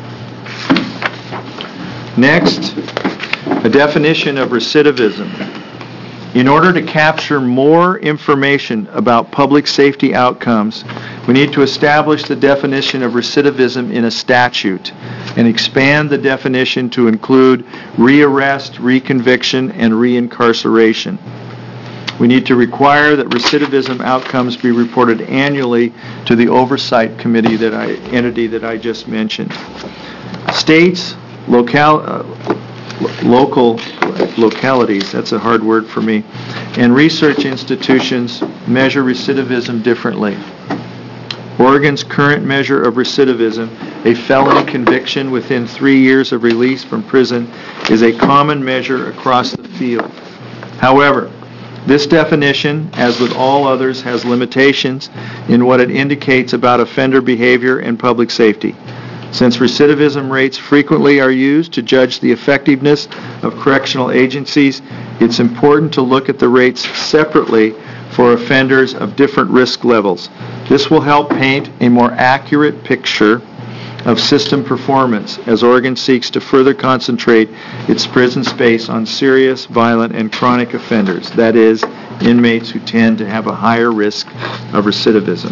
Next, a definition of recidivism. In order to capture more information about public safety outcomes, we need to establish the definition of recidivism in a statute and expand the definition to include rearrest, reconviction, and reincarceration. We need to require that recidivism outcomes be reported annually to the oversight committee that I, entity that I just mentioned. States, local, uh, lo- local localities, that's a hard word for me, and research institutions measure recidivism differently. Oregon's current measure of recidivism, a felony conviction within three years of release from prison, is a common measure across the field. However, this definition, as with all others, has limitations in what it indicates about offender behavior and public safety. Since recidivism rates frequently are used to judge the effectiveness of correctional agencies, it's important to look at the rates separately for offenders of different risk levels. This will help paint a more accurate picture of system performance as Oregon seeks to further concentrate its prison space on serious, violent, and chronic offenders, that is, inmates who tend to have a higher risk of recidivism.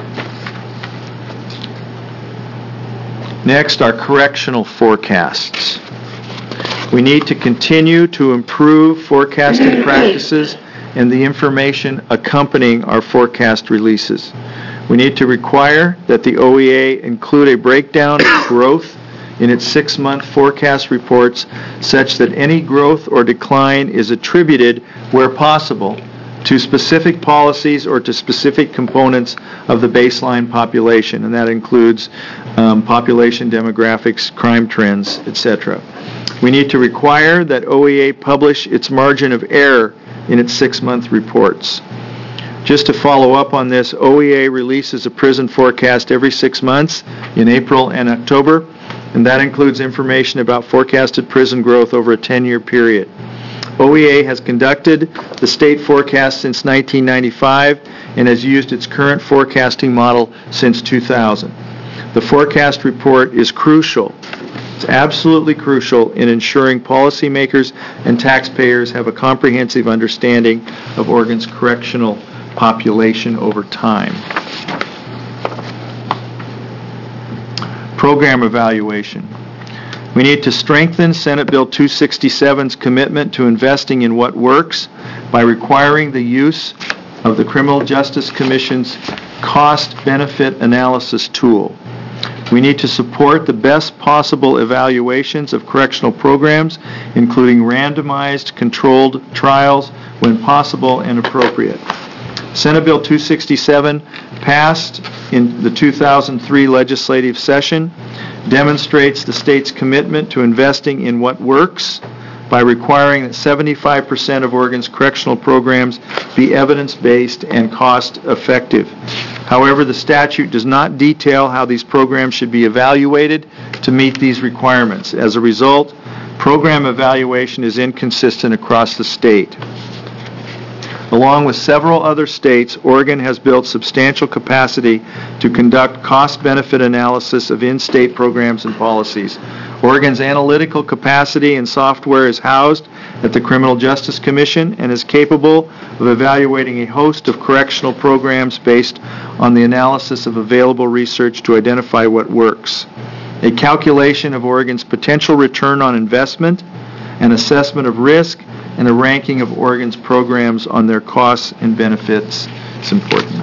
Next are correctional forecasts. We need to continue to improve forecasting practices and the information accompanying our forecast releases. We need to require that the O E A include a breakdown of growth in its six-month forecast reports such that any growth or decline is attributed, where possible, to specific policies or to specific components of the baseline population, and that includes um, population demographics, crime trends, et cetera. We need to require that O E A publish its margin of error in its six-month reports. Just to follow up on this, O E A releases a prison forecast every six months in April and October, and that includes information about forecasted prison growth over a ten-year period. O E A has conducted the state forecast since nineteen ninety-five and has used its current forecasting model since two thousand. The forecast report is crucial. It's absolutely crucial in ensuring policymakers and taxpayers have a comprehensive understanding of Oregon's correctional population over time. Program evaluation. We need to strengthen Senate Bill two sixty-seven's commitment to investing in what works by requiring the use of the Criminal Justice Commission's cost-benefit analysis tool. We need to support the best possible evaluations of correctional programs, including randomized controlled trials when possible and appropriate. Senate Bill two sixty-seven passed in the two thousand three legislative session, demonstrates the state's commitment to investing in what works by requiring that seventy-five percent of Oregon's correctional programs be evidence-based and cost-effective. However, the statute does not detail how these programs should be evaluated to meet these requirements. As a result, program evaluation is inconsistent across the state. Along with several other states, Oregon has built substantial capacity to conduct cost-benefit analysis of in-state programs and policies. Oregon's analytical capacity and software is housed at the Criminal Justice Commission and is capable of evaluating a host of correctional programs based on the analysis of available research to identify what works. A calculation of Oregon's potential return on investment, an assessment of risk, and a ranking of Oregon's programs on their costs and benefits is important.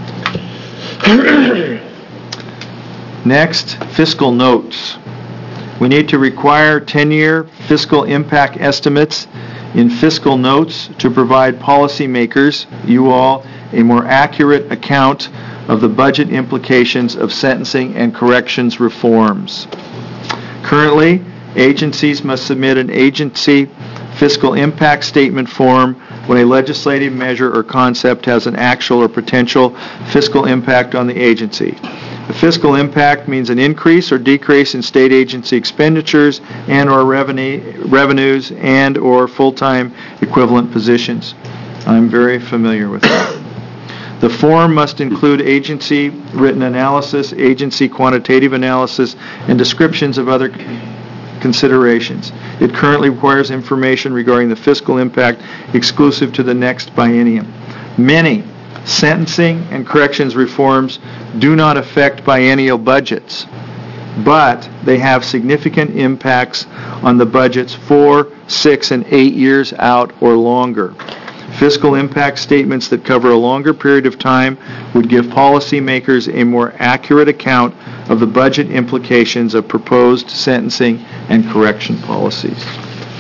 Next, fiscal notes. We need to require ten-year fiscal impact estimates in fiscal notes to provide policymakers, you all, a more accurate account of the budget implications of sentencing and corrections reforms. Currently, agencies must submit an agency fiscal impact statement form when a legislative measure or concept has an actual or potential fiscal impact on the agency. The fiscal impact means an increase or decrease in state agency expenditures and or revenue, revenues and or full-time equivalent positions. I'm very familiar with that. The form must include agency written analysis, agency quantitative analysis, and descriptions of other considerations. It currently requires information regarding the fiscal impact exclusive to the next biennium. Many sentencing and corrections reforms do not affect biennial budgets, but they have significant impacts on the budgets four, six, and eight years out or longer. Fiscal impact statements that cover a longer period of time would give policymakers a more accurate account of the budget implications of proposed sentencing and correction policies.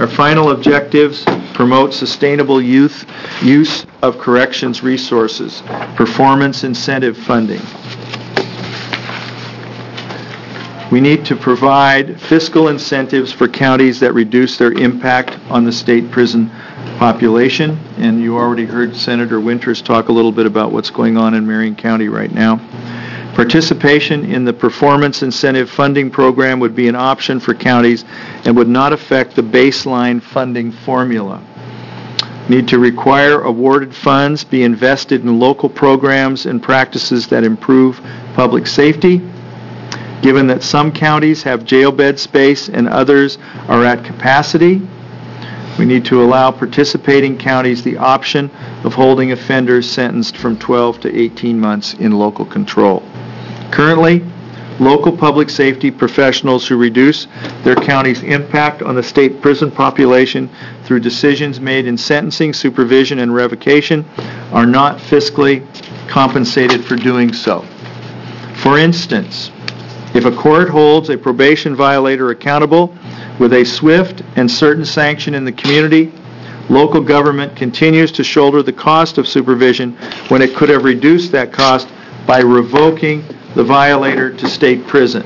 Our final objectives: promote sustainable youth use of corrections resources, performance incentive funding. We need to provide fiscal incentives for counties that reduce their impact on the state prison population, and you already heard Senator Winters talk a little bit about what's going on in Marion County right now. Participation in the performance incentive funding program would be an option for counties and would not affect the baseline funding formula. Need to require awarded funds be invested in local programs and practices that improve public safety. Given that some counties have jail bed space and others are at capacity, we need to allow participating counties the option of holding offenders sentenced from twelve to eighteen months in local control. Currently, local public safety professionals who reduce their county's impact on the state prison population through decisions made in sentencing, supervision, and revocation are not fiscally compensated for doing so. For instance, if a court holds a probation violator accountable with a swift and certain sanction in the community, local government continues to shoulder the cost of supervision when it could have reduced that cost by revoking the violator to state prison.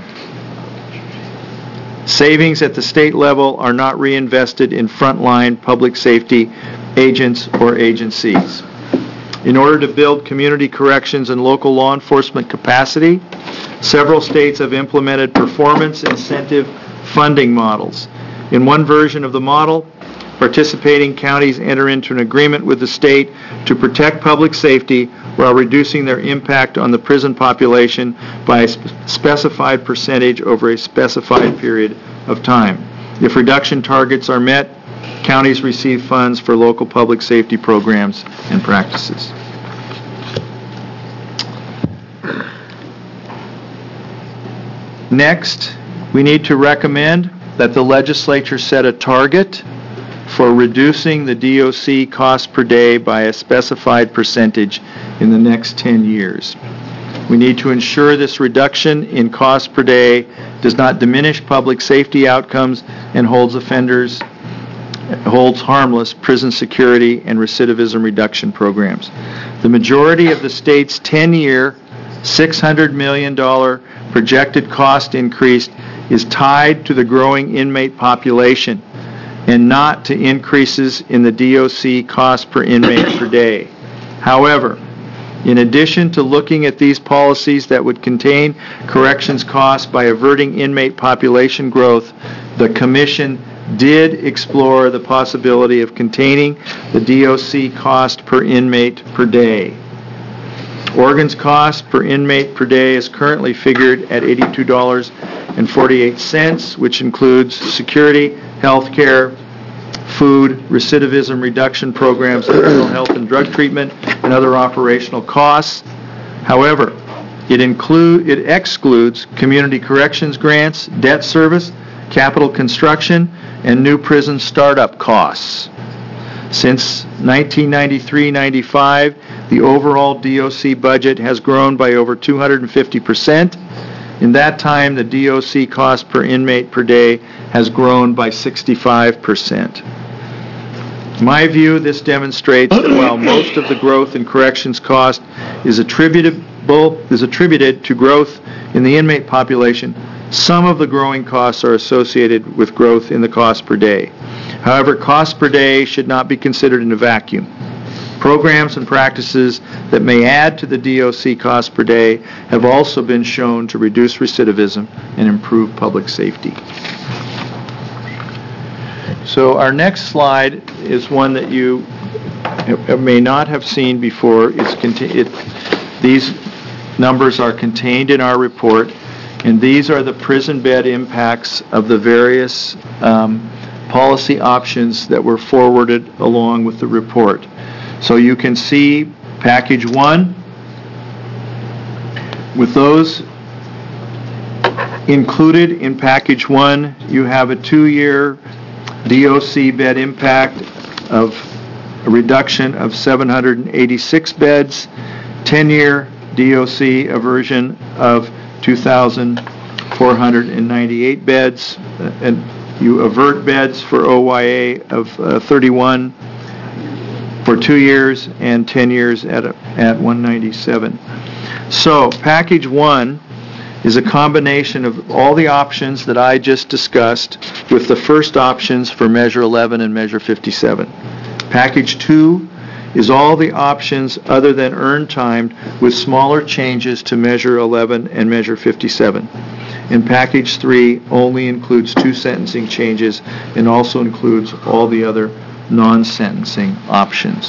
Savings at the state level are not reinvested in frontline public safety agents or agencies. In order to build community corrections and local law enforcement capacity, several states have implemented performance incentive funding models. In one version of the model, participating counties enter into an agreement with the state to protect public safety while reducing their impact on the prison population by a sp- specified percentage over a specified period of time. If reduction targets are met, counties receive funds for local public safety programs and practices. Next, we need to recommend that the legislature set a target for reducing the D O C cost per day by a specified percentage in the next ten years. We need to ensure this reduction in cost per day does not diminish public safety outcomes and holds offenders, holds harmless prison security and recidivism reduction programs. The majority of the state's ten-year, six hundred million dollars projected cost increase is tied to the growing inmate population and not to increases in the D O C cost per inmate per day. However, in addition to looking at these policies that would contain corrections costs by averting inmate population growth, the Commission did explore the possibility of containing the D O C cost per inmate per day. Oregon's cost per inmate per day is currently figured at eighty-two dollars and forty-eight cents, which includes security, health care, food, recidivism reduction programs, mental health and drug treatment, and other operational costs. However, it include it excludes community corrections grants, debt service, capital construction, and new prison startup costs. Since nineteen ninety-three ninety-five, the overall D O C budget has grown by over two hundred fifty percent. In that time, the D O C cost per inmate per day has grown by sixty-five percent. In my view, this demonstrates that while most of the growth in corrections cost is attributable is attributed to growth in the inmate population, some of the growing costs are associated with growth in the cost per day. However, cost per day should not be considered in a vacuum. Programs and practices that may add to the D O C cost per day have also been shown to reduce recidivism and improve public safety. So our next slide is one that you may not have seen before. It's conti- it, these numbers are contained in our report, and these are the prison bed impacts of the various um, policy options that were forwarded along with the report. So you can see package one. With those included in package one, you have a two-year D O C bed impact of a reduction of seven hundred eighty-six beds, ten-year D O C aversion of two thousand four hundred ninety-eight beds, and You avert beds for O Y A of uh, thirty-one for two years and ten years at a, at one ninety-seven. So package one is a combination of all the options that I just discussed with the first options for Measure eleven and Measure fifty-seven. Package two is all the options other than earned time with smaller changes to Measure eleven and Measure fifty-seven. And Package three only includes two sentencing changes and also includes all the other non-sentencing options.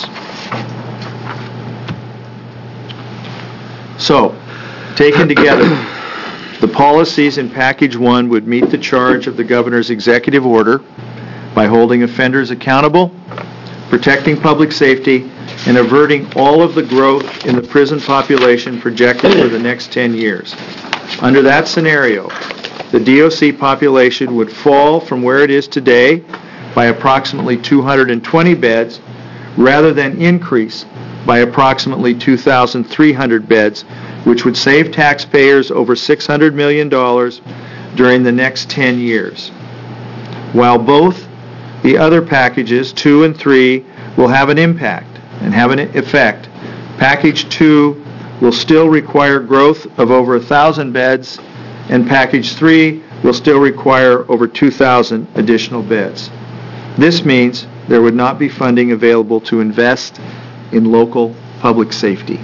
So, taken together, the policies in Package one would meet the charge of the Governor's executive order by holding offenders accountable, protecting public safety, and averting all of the growth in the prison population projected for the next ten years. Under that scenario, the D O C population would fall from where it is today by approximately two hundred twenty beds rather than increase by approximately two thousand three hundred beds, which would save taxpayers over six hundred million dollars during the next ten years. While both the other packages, two and three, will have an impact and have an effect, Package two will still require growth of over one thousand beds, and Package three will still require over two thousand additional beds. This means there would not be funding available to invest in local public safety.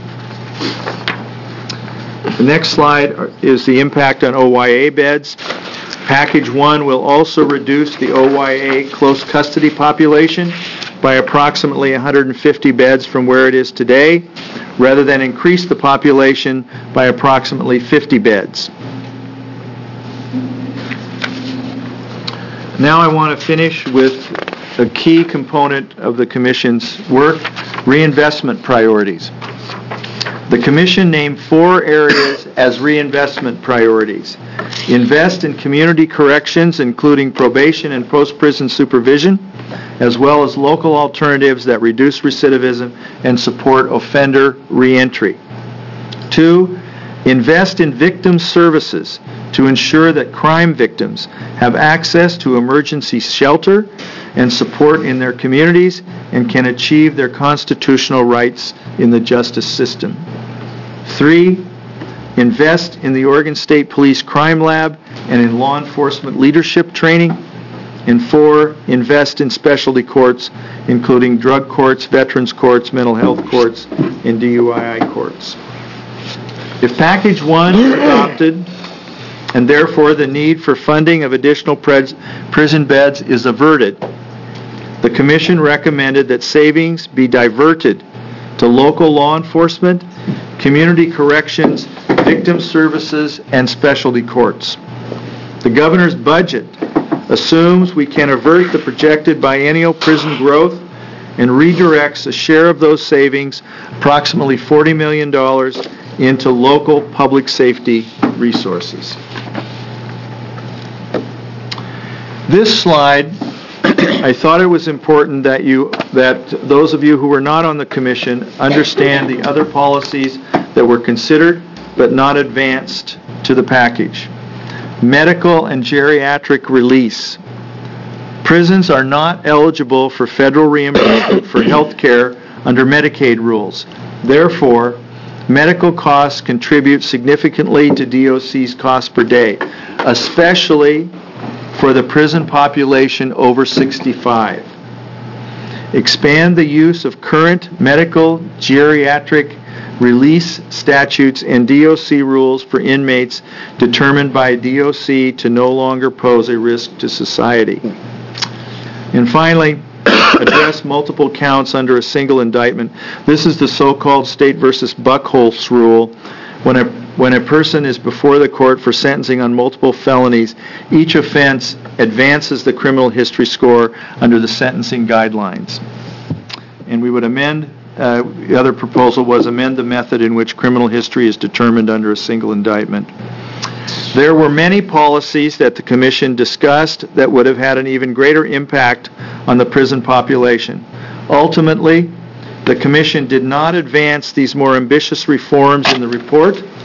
The next slide is the impact on O Y A beds. Package one will also reduce the O Y A close custody population by approximately one hundred fifty beds from where it is today, rather than increase the population by approximately fifty beds. Now I want to finish with a key component of the Commission's work, reinvestment priorities. The Commission named four areas as reinvestment priorities. Invest in community corrections, including probation and post-prison supervision, as well as local alternatives that reduce recidivism and support offender reentry. Two, invest in victim services to ensure that crime victims have access to emergency shelter and support in their communities and can achieve their constitutional rights in the justice system. Three, invest in the Oregon State Police Crime Lab and in law enforcement leadership training. And four, invest in specialty courts, including drug courts, veterans courts, mental health courts, and D U I I courts. If Package one is adopted, and therefore the need for funding of additional pres- prison beds is averted, the Commission recommended that savings be diverted to local law enforcement, community corrections, victim services, and specialty courts. The Governor's budget assumes we can avert the projected biennial prison growth and redirects a share of those savings, approximately forty million dollars, into local public safety resources. This slide, I thought it was important that you, that those of you who were not on the Commission understand the other policies that were considered but not advanced to the package. Medical and geriatric release. Prisons are not eligible for federal reimbursement for health care under Medicaid rules. Therefore, medical costs contribute significantly to D O C's cost per day, especially for the prison population over sixty-five. Expand the use of current medical geriatric release statutes and D O C rules for inmates determined by D O C to no longer pose a risk to society. And finally, address multiple counts under a single indictment. This is the so-called State versus Buckholz rule. When a, when a person is before the court for sentencing on multiple felonies, each offense advances the criminal history score under the sentencing guidelines. And we would amend Uh, the other proposal was amend the method in which criminal history is determined under a single indictment. There were many policies that the Commission discussed that would have had an even greater impact on the prison population. Ultimately, the Commission did not advance these more ambitious reforms in the report,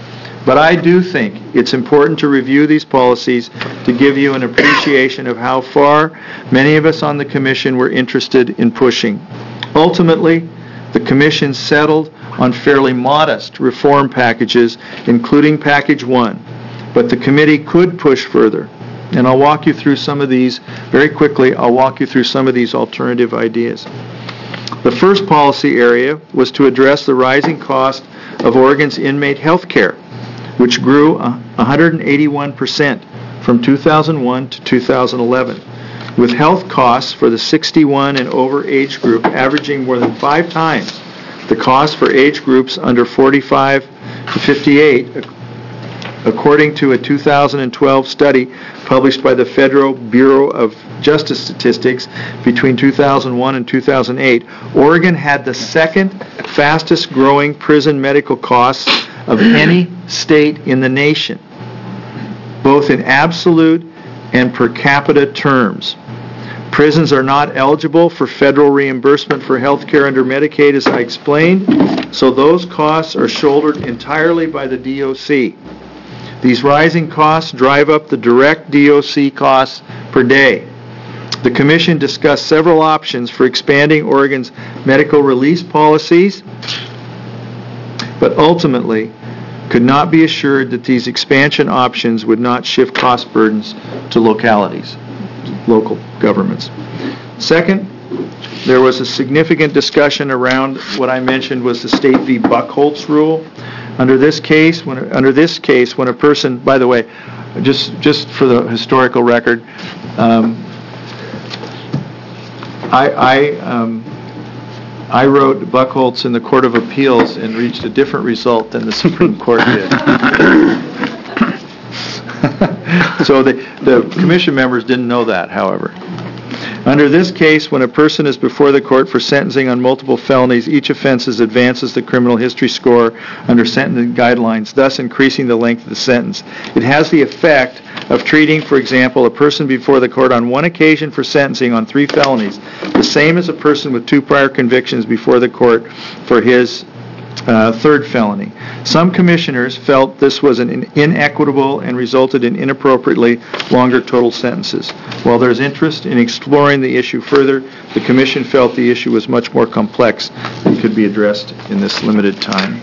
But I do think it's important to review these policies to give you an appreciation of how far many of us on the Commission were interested in pushing. Ultimately, the Commission settled on fairly modest reform packages, including Package one, but the committee could push further. And I'll walk you through some of these very quickly. I'll walk you through some of these alternative ideas. The first policy area was to address the rising cost of Oregon's inmate health care, which grew one hundred eighty-one percent from two thousand one to two thousand eleven, with health costs for the sixty-one and over age group averaging more than five times the cost for age groups under forty-five to fifty-eight, according to a two thousand twelve study published by the Federal Bureau of Justice Statistics. Between two thousand one and two thousand eight, Oregon had the second fastest growing prison medical costs of any state in the nation, both in absolute and per capita terms. Prisons are not eligible for federal reimbursement for health care under Medicaid, as I explained, so those costs are shouldered entirely by the D O C. These rising costs drive up the direct D O C costs per day. The Commission discussed several options for expanding Oregon's medical release policies, but ultimately could not be assured that these expansion options would not shift cost burdens to localities, local governments. Second, there was a significant discussion around what I mentioned was the State v. Buckholz rule. Under this case, when under this case, when a person, by the way, just just for the historical record, um, I I, um, I wrote Buckholz in the Court of Appeals and reached a different result than the Supreme Court did. So the the commission members didn't know that, however. Under this case, when a person is before the court for sentencing on multiple felonies, each offense advances the criminal history score under sentencing guidelines, thus increasing the length of the sentence. It has the effect of treating, for example, a person before the court on one occasion for sentencing on three felonies, the same as a person with two prior convictions before the court for his uh, third felony. Some commissioners felt this was an inequitable and resulted in inappropriately longer total sentences. While there's interest in exploring the issue further, the Commission felt the issue was much more complex and could be addressed in this limited time.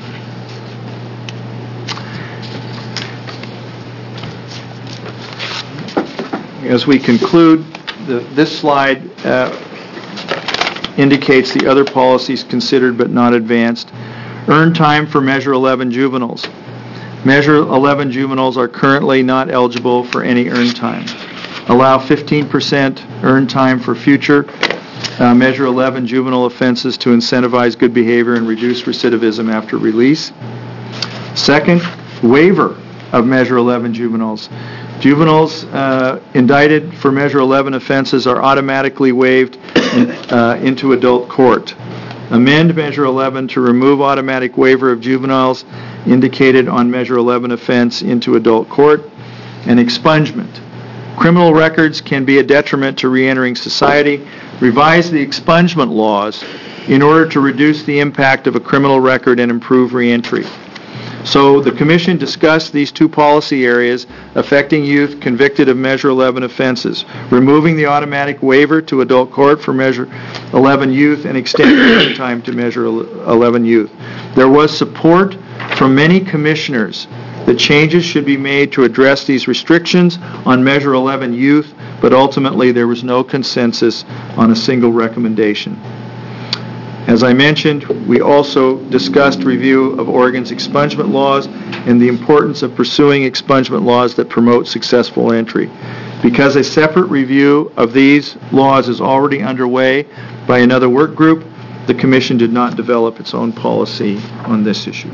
As we conclude, the, this slide uh, indicates the other policies considered but not advanced. Earned time for Measure eleven juveniles. Measure eleven juveniles are currently not eligible for any earned time. Allow fifteen percent earned time for future uh, Measure eleven juvenile offenses to incentivize good behavior and reduce recidivism after release. Second, waiver of Measure eleven juveniles. Juveniles uh, indicted for Measure eleven offenses are automatically waived in, uh, into adult court. Amend Measure eleven to remove automatic waiver of juveniles indicated on Measure eleven offense into adult court. And expungement. Criminal records can be a detriment to reentering society. Revise the expungement laws in order to reduce the impact of a criminal record and improve reentry. So the Commission discussed these two policy areas affecting youth convicted of Measure eleven offenses, removing the automatic waiver to adult court for Measure eleven youth and extending the time to Measure eleven youth. There was support from many commissioners that changes should be made to address these restrictions on Measure eleven youth, but ultimately there was no consensus on a single recommendation. As I mentioned, we also discussed review of Oregon's expungement laws and the importance of pursuing expungement laws that promote successful entry. Because a separate review of these laws is already underway by another work group, the Commission did not develop its own policy on this issue.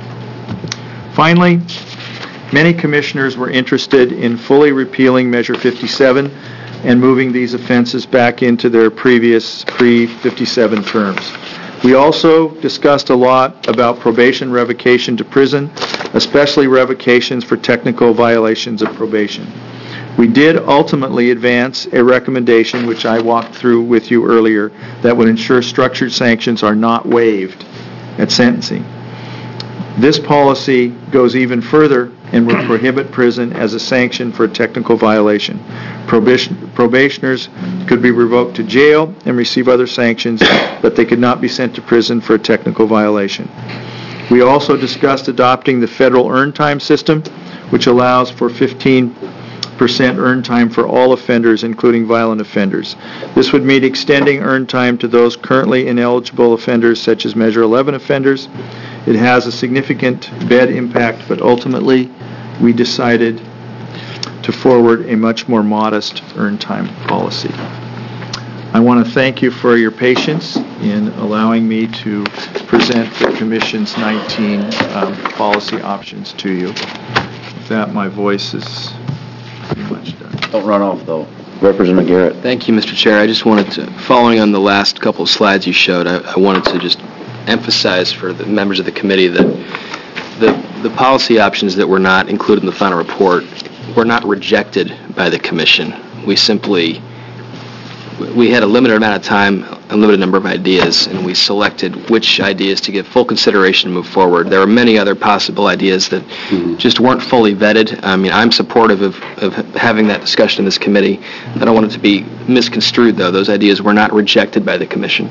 Finally, many commissioners were interested in fully repealing Measure fifty-seven and moving these offenses back into their previous pre fifty-seven terms. We also discussed a lot about probation revocation to prison, especially revocations for technical violations of probation. We did ultimately advance a recommendation, which I walked through with you earlier, that would ensure structured sanctions are not waived at sentencing. This policy goes even further and will prohibit prison as a sanction for a technical violation. Probation, probationers could be revoked to jail and receive other sanctions, but they could not be sent to prison for a technical violation. We also discussed adopting the federal earn time system, which allows for fifteen percent earn time for all offenders, including violent offenders. This would mean extending earn time to those currently ineligible offenders, such as Measure eleven offenders. It has a significant bed impact, but ultimately, we decided to forward a much more modest earn time policy. I want to thank you for your patience in allowing me to present the Commission's nineteen um, policy options to you. With that, my voice is pretty much done. Don't run off, though. Representative Garrett. Thank you, Mister Chair. I just wanted to, following on the last couple of slides you showed, I, I wanted to just emphasize for the members of the committee that the, the policy options that were not included in the final report were not rejected by the Commission. We simply, we had a limited amount of time, a limited number of ideas, and we selected which ideas to give full consideration and move forward. There are many other possible ideas that mm-hmm. just weren't fully vetted. I mean, I'm supportive of, of having that discussion in this committee. I don't want it to be misconstrued, though. Those ideas were not rejected by the Commission.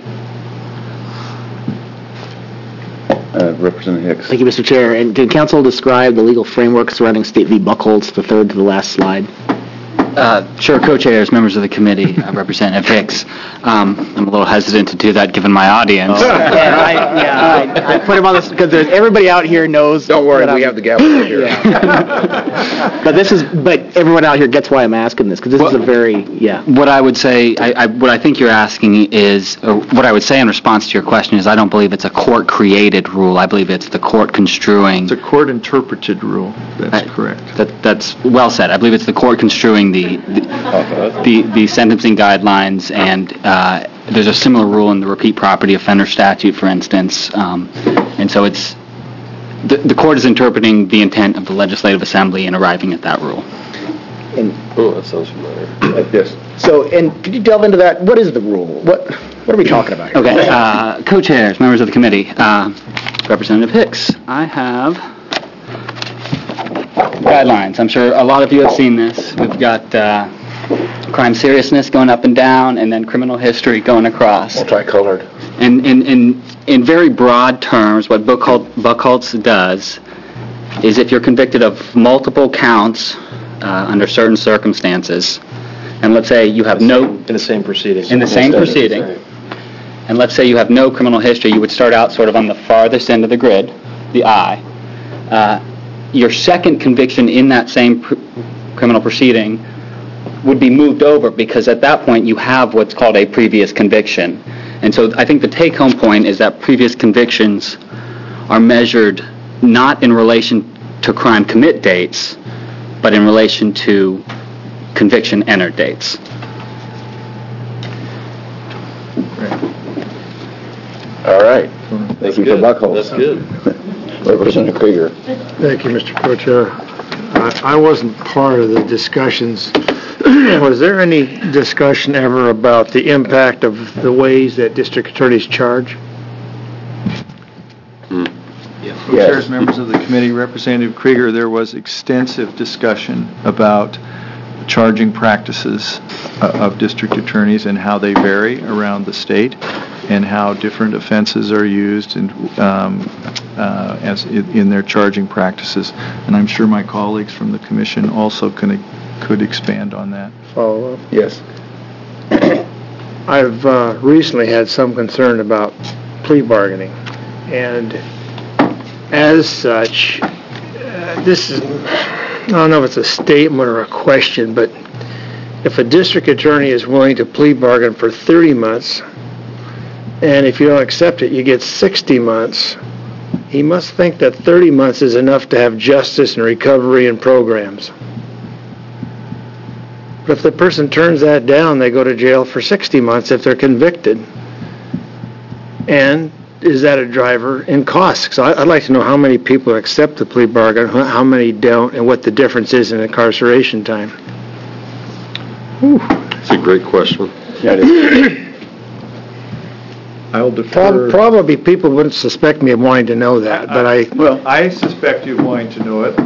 Uh, Representative Hicks. Thank you, Mister Chair. And did Council describe the legal framework surrounding State v. Buckholz, the third to the last slide? Uh, sure, co-chairs, members of the committee, uh, Representative Hicks. Um, I'm a little hesitant to do that given my audience. Oh. yeah, I, yeah I, I put him on this because everybody out here knows. Don't worry, we I'm, have the gavel right here. Yeah. but this is, but everyone out here gets why I'm asking this because this well, is a very, yeah. What I would say, I, I, what I think you're asking is, or what I would say in response to your question is, I don't believe it's a court-created rule. I believe it's the court construing. It's a court-interpreted rule. That's I, correct. That, that's well said. I believe it's the court construing the. The, the, the sentencing guidelines, and uh, there's a similar rule in the repeat property offender statute, for instance. Um, and so it's the, the court is interpreting the intent of the Legislative Assembly and arriving at that rule. And, oh, that sounds familiar. Yes. So, and could you delve into that? What is the rule? What what are we talking about here? Okay. Uh, co-chairs, members of the committee, uh, Representative Hicks, I have guidelines. I'm sure a lot of you have seen this. We've got uh, crime seriousness going up and down, and then criminal history going across. Multicolored. And in, in, in very broad terms, what Buckholz does is if you're convicted of multiple counts uh, under certain circumstances, and let's say you have no... In the same proceeding. In the same proceeding. And let's say you have no criminal history, you would start out sort of on the farthest end of the grid, the I. Uh, your second conviction in that same pr- criminal proceeding would be moved over because at that point you have what's called a previous conviction. And so I think the take-home point is that previous convictions are measured not in relation to crime commit dates, but in relation to conviction enter dates. All right. Thank you for Buckholz. That's good. Representative Krieger. Thank you, Mister Co-Chair. I, I wasn't part of the discussions. Was there any discussion ever about the impact of the ways that district attorneys charge? Hmm. Yeah. Chairs, members of the committee, Representative Krieger, there was extensive discussion about charging practices uh, of district attorneys and how they vary around the state and how different offenses are used in, um, uh, as in, in their charging practices. And I'm sure my colleagues from the commission also can, could expand on that. Follow up? Yes. I've uh, recently had some concern about plea bargaining. And as such, uh, this is, I don't know if it's a statement or a question, but if a district attorney is willing to plea bargain for thirty months, and if you don't accept it, you get sixty months, he must think that thirty months is enough to have justice and recovery and programs. But if the person turns that down, they go to jail for sixty months if they're convicted. And is that a driver in costs? Because I'd like to know how many people accept the plea bargain, how many don't, and what the difference is in incarceration time. Whew. That's a great question. Yeah, it is. I'll Prob- defer. Probably people wouldn't suspect me of wanting to know that, but I, Well, I suspect you of wanting to know it.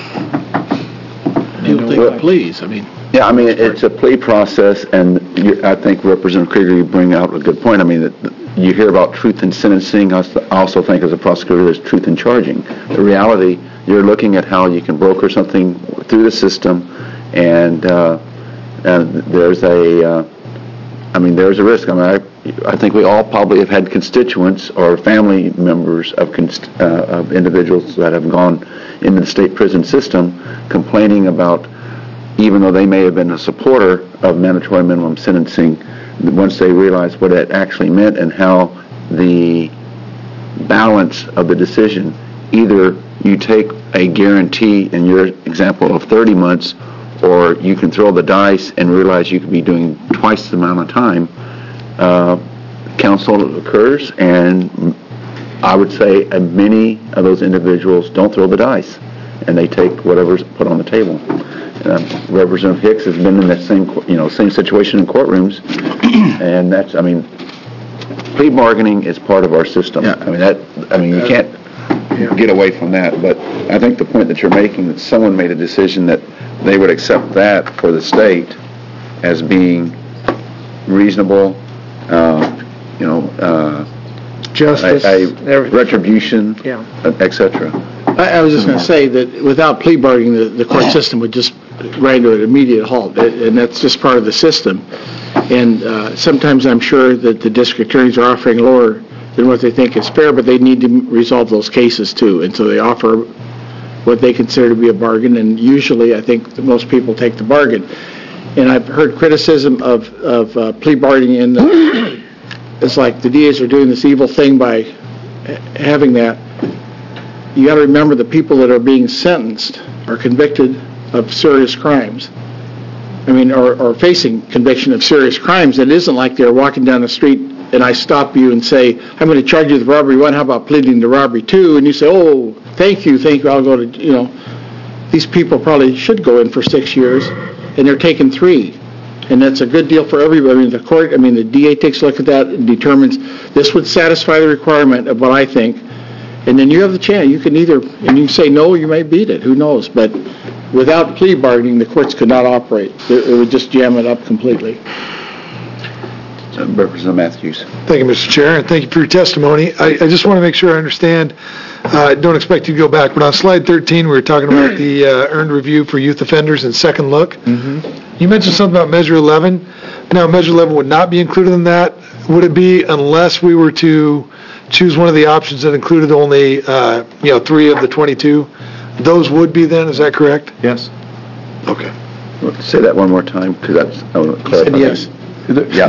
People think of pleas, I mean. Yeah, I mean, it's a plea process, and you- I think Representative Krieger, you bring out a good point. I mean, that you hear about truth in sentencing. I also think as a prosecutor, there's truth in charging. The reality, you're looking at how you can broker something through the system, and, uh, and there's a, uh, I mean, there's a risk. I mean, I, I think we all probably have had constituents or family members of, const, uh, of individuals that have gone into the state prison system complaining about, even though they may have been a supporter of mandatory minimum sentencing, once they realized what it actually meant and how the balance of the decision, either you take a guarantee in your example of thirty months, or you can throw the dice and realize you could be doing twice the amount of time, uh, counsel occurs, and I would say uh, many of those individuals don't throw the dice, and they take whatever's put on the table. Uh, Representative Hicks has been in that same, you know, same situation in courtrooms, and that's, I mean, plea bargaining is part of our system. Yeah. I mean, that, I mean, you can't get away from that, but I think the point that you're making, that someone made a decision that they would accept that for the state as being reasonable, uh, you know, uh, justice, a, a everything. retribution, Yeah. et cetera. I, I was just going to say that without plea bargaining, the, the court system would just grind to an immediate halt, and that's just part of the system. And uh, sometimes I'm sure that the district attorneys are offering lower than what they think is fair, but they need to resolve those cases too, and so they offer what they consider to be a bargain, and usually I think that most people take the bargain. And I've heard criticism of, of uh, plea bargaining in the, it's like the D As are doing this evil thing by having that. You got to remember the people that are being sentenced are convicted of serious crimes. I mean, or, or facing conviction of serious crimes. It isn't like they're walking down the street and I stop you and say, I'm going to charge you with robbery one, how about pleading to robbery two? And you say, oh, thank you, thank you, I'll go to, you know. These people probably should go in for six years, and they're taking three. And that's a good deal for everybody. I mean, the court, I mean, the D A takes a look at that and determines this would satisfy the requirement of what I think. And then you have the chance. You can either, and you can say no, or you may beat it. Who knows? But without plea bargaining, the courts could not operate. It would just jam it up completely. Uh, Representative Matthews. Thank you, Mister Chair, and thank you for your testimony. I, I just want to make sure I understand. I uh, don't expect you to go back, but on slide thirteen, we were talking about the uh, earned review for youth offenders and second look. Mm-hmm. You mentioned something about Measure eleven. Now, Measure eleven would not be included in that. Would it be unless we were to choose one of the options that included only, uh, you know, three of the twenty-two? Those would be then, is that correct? Yes. Okay. Say that one more time, because that's, I want to clarify. Yes. Yeah.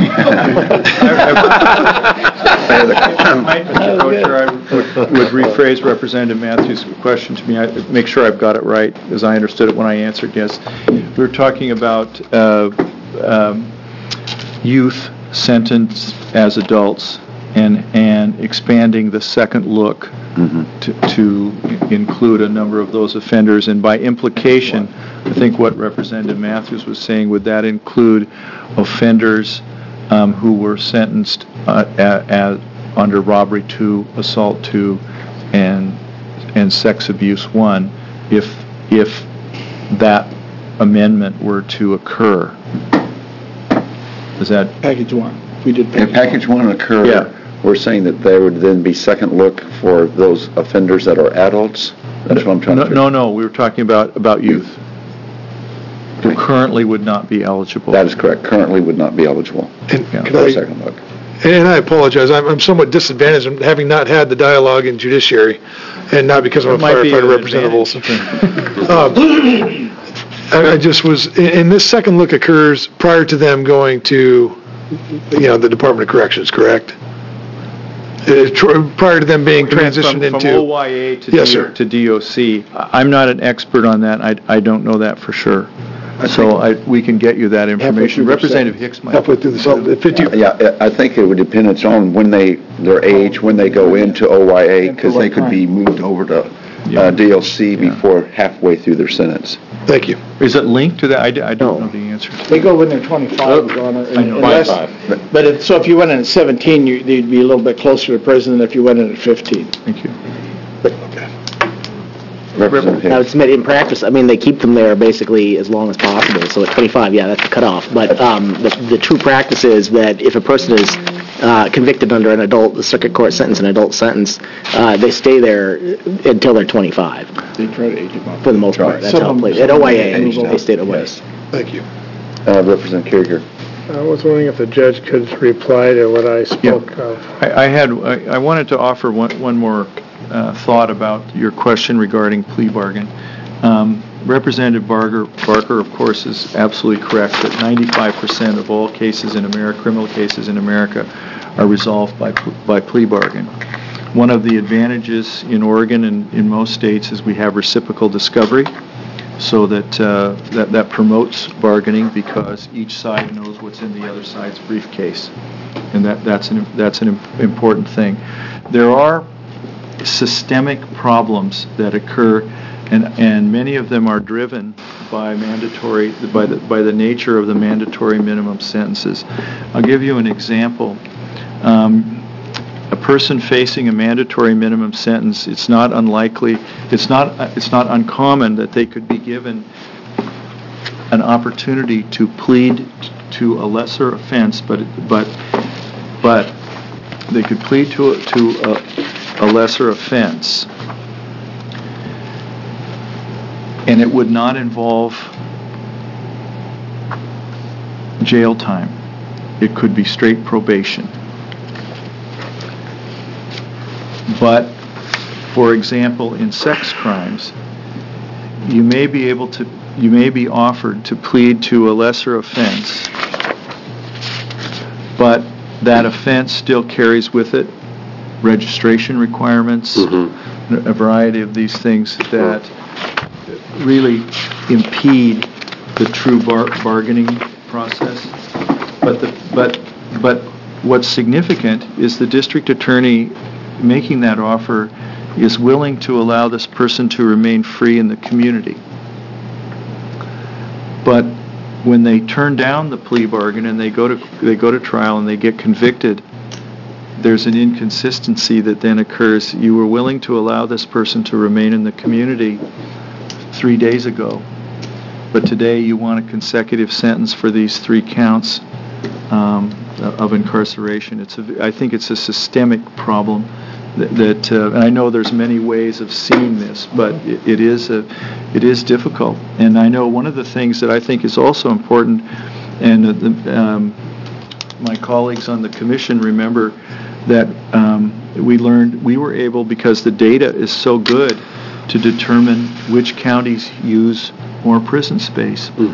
Mister Kosher, I would would rephrase Representative Matthews' question to me, I make sure I've got it right, as I understood it when I answered yes. We were talking about uh, um, youth sentenced as adults and and expanding the second look mm-hmm. to, to include a number of those offenders, and by implication, I think what Representative Matthews was saying, would that include offenders um, who were sentenced uh, at, at, under robbery two, assault two, and and sex abuse one, if if that amendment were to occur? Is that package one? We did package, package one occur. Yeah. We're saying that there would then be second look for those offenders that are adults. That's what I'm trying no, to figure. No, no, we were talking about about youth. Who currently would not be eligible. That is correct. Currently would not be eligible and yeah. for I, a second look. And I apologize. I'm, I'm somewhat disadvantaged in having not had the dialogue in judiciary, and not because I'm a firefighter, Representative Olson. um, I, I just was, and this second look occurs prior to them going to, you know, the Department of Corrections, correct? Uh, tr- prior to them being transitioned from, into... From O Y A to, yes, D- sir. to D O C. I'm not an expert on that. I, I don't know that for sure. So I, we can get you that information. Representative Hicks might. Halfway through the well, fifty. Uh, yeah, I think it would depend on when they, their age, when they go into O Y A, because they could be moved over to uh, D L C before halfway through their sentence. Thank you. Is it linked to that? I d- I don't No. know the answer to They that. go when they're twenty-five, Your Honor. I know. unless- twenty-five. But if, so if you went in at seventeen, you- you'd be a little bit closer to prison than if you went in at fifteen. Thank you. Representative I would Hicks. submit in practice, I mean, they keep them there basically as long as possible, so at twenty-five, yeah, that's the cutoff. But um, the the true practice is that if a person is uh, convicted under an adult, the circuit court sentence, an adult sentence, uh, they stay there until they're twenty-five, They try to age them up. for the most part. That's Some how of it them- plays. At some of O I them A, move they stay at O I A. Yes. Thank you. Uh, Representative Carrier. I was wondering if the judge could reply to what I spoke of. I I had, I I wanted to offer one one more uh, thought about your question regarding plea bargain. Um, Representative Barker, Barker, of course, is absolutely correct that ninety-five percent of all cases in America, criminal cases in America, are resolved by pl- by plea bargain. One of the advantages in Oregon and in most states is we have reciprocal discovery, so that uh, that that promotes bargaining because each side knows what's in the other side's briefcase, and that that's an that's an im- important thing. There are systemic problems that occur, and and many of them are driven by mandatory by the by the nature of the mandatory minimum sentences. I'll give you an example. Um, a person facing a mandatory minimum sentence, it's not unlikely, it's not it's not uncommon that they could be given an opportunity to plead to a lesser offense, but but but they could plead to a, to a, a lesser offense, and it would not involve jail time. It could be straight probation. But, for example, in sex crimes, you may be able to, you may be offered to plead to a lesser offense, but that offense still carries with it registration requirements, a variety of these things that really impede the true bar- bargaining process. But the, but but what's significant is the district attorney making that offer is willing to allow this person to remain free in the community. But when they turn down the plea bargain and they go to they go to trial and they get convicted, there's an inconsistency that then occurs. You were willing to allow this person to remain in the community three days ago, but today you want a consecutive sentence for these three counts um, of incarceration. It's a, I think it's a systemic problem that, that uh, and I know there's many ways of seeing this, but it, it is a, it is difficult. And I know one of the things that I think is also important, and uh, the, um, my colleagues on the commission remember that um, we learned, we were able, because the data is so good, to determine which counties use more prison space. Mm.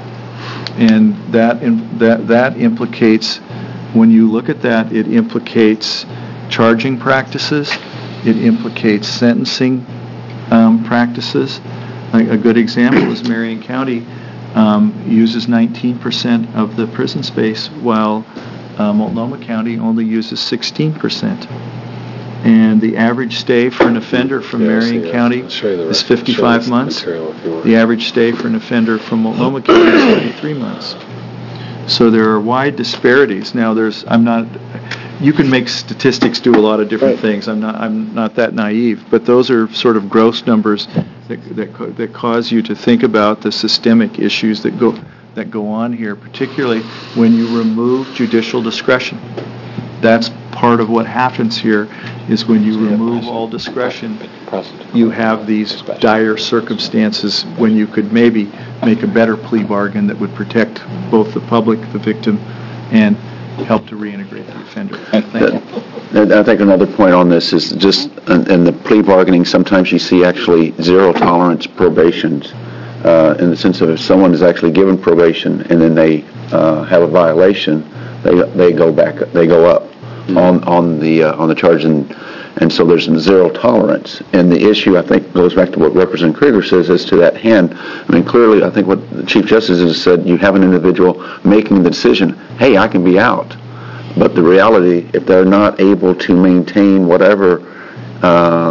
And that, in, that that implicates, when you look at that, it implicates charging practices, it implicates sentencing um, practices. A, a good example is Marion County um, uses nineteen percent of the prison space, while uh, Multnomah County only uses sixteen percent. And the average stay for an offender from Yeah, I Marion see that. County I'll show you the is rest- fifty-five show you months. material if you want. The average stay for an offender from Multnomah County is thirty-three months. So there are wide disparities. Now, there's, I'm not, you can make statistics do a lot of different Right. things. I'm not, I'm not that naive, but those are sort of gross numbers that that, co- that cause you to think about the systemic issues that go that go on here, particularly when you remove judicial discretion. That's part of what happens here, is when you remove all discretion, you have these dire circumstances when you could maybe make a better plea bargain that would protect both the public, the victim, and help to reintegrate the offender. Thank you. And I think another point on this is just, in in the plea bargaining, sometimes you see actually zero tolerance probations, uh, in the sense of if someone is actually given probation and then they uh, have a violation, they they go back, they go up on on the uh, on the charge, and and so there's zero tolerance. And the issue, I think, goes back to what Representative Krieger says as to that hand. I mean, clearly, I think what the Chief Justice has said, you have an individual making the decision, hey, I can be out. But the reality, if they're not able to maintain whatever uh,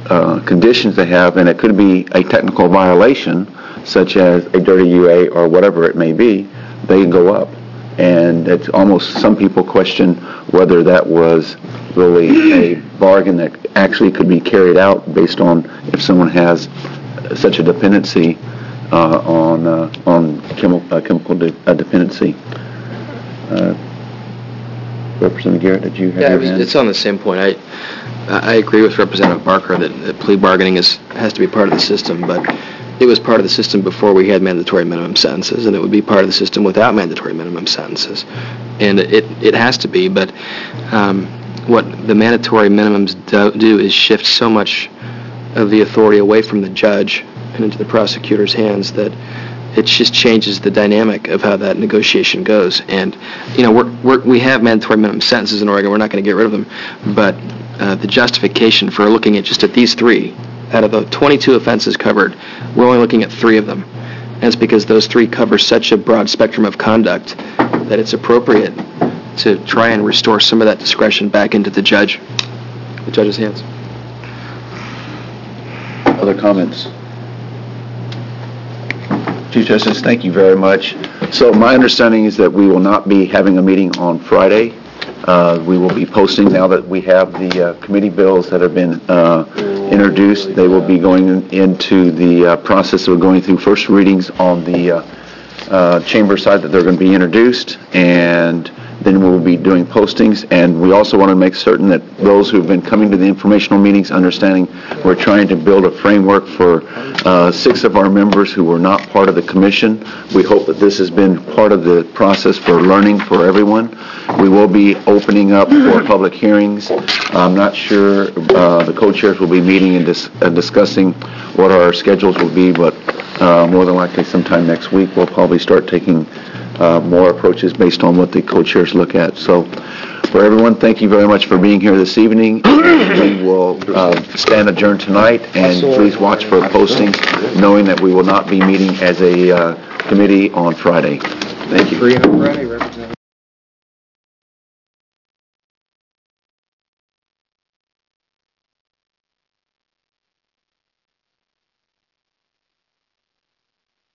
uh, conditions they have, and it could be a technical violation, such as a dirty U A or whatever it may be, they go up. And it's almost, some people question whether that was really a bargain that actually could be carried out based on if someone has such a dependency uh, on uh, on chemi- uh, chemical de- uh, dependency. Uh, Representative Garrett, did you have Yeah, your it was- hand? it's on the same point. I I agree with Representative Barker that that plea bargaining is, has to be part of the system, but it was part of the system before we had mandatory minimum sentences, and it would be part of the system without mandatory minimum sentences. And it, it has to be, but um, what the mandatory minimums do, do is shift so much of the authority away from the judge and into the prosecutor's hands that it just changes the dynamic of how that negotiation goes. And, you know, we're, we're, we have mandatory minimum sentences in Oregon. We're not going to get rid of them. But uh, the justification for looking at just at these three, out of the twenty-two offenses covered, we're only looking at three of them. And it's because those three cover such a broad spectrum of conduct that it's appropriate to try and restore some of that discretion back into the judge, the judge's hands. Other comments? Chief Justice, thank you very much. So my understanding is that we will not be having a meeting on Friday. Uh, we will be posting, now that we have the uh, committee bills that have been uh, introduced, they will be going into the uh, process of going through first readings on the uh, uh, chamber side that they're going to be introduced, and then we'll be doing postings. And we also want to make certain that those who have been coming to the informational meetings, understanding we're trying to build a framework for uh, six of our members who were not part of the commission. We hope that this has been part of the process for learning for everyone. We will be opening up for public hearings. I'm not sure, uh, the co-chairs will be meeting and dis- uh, discussing what our schedules will be, but uh, more than likely sometime next week we'll probably start taking uh, more approaches based on what the co-chairs look at. So for everyone, thank you very much for being here this evening. We will uh, stand adjourned tonight, and please watch for postings, knowing that we will not be meeting as a uh, committee on Friday. Thank you. Free on Friday,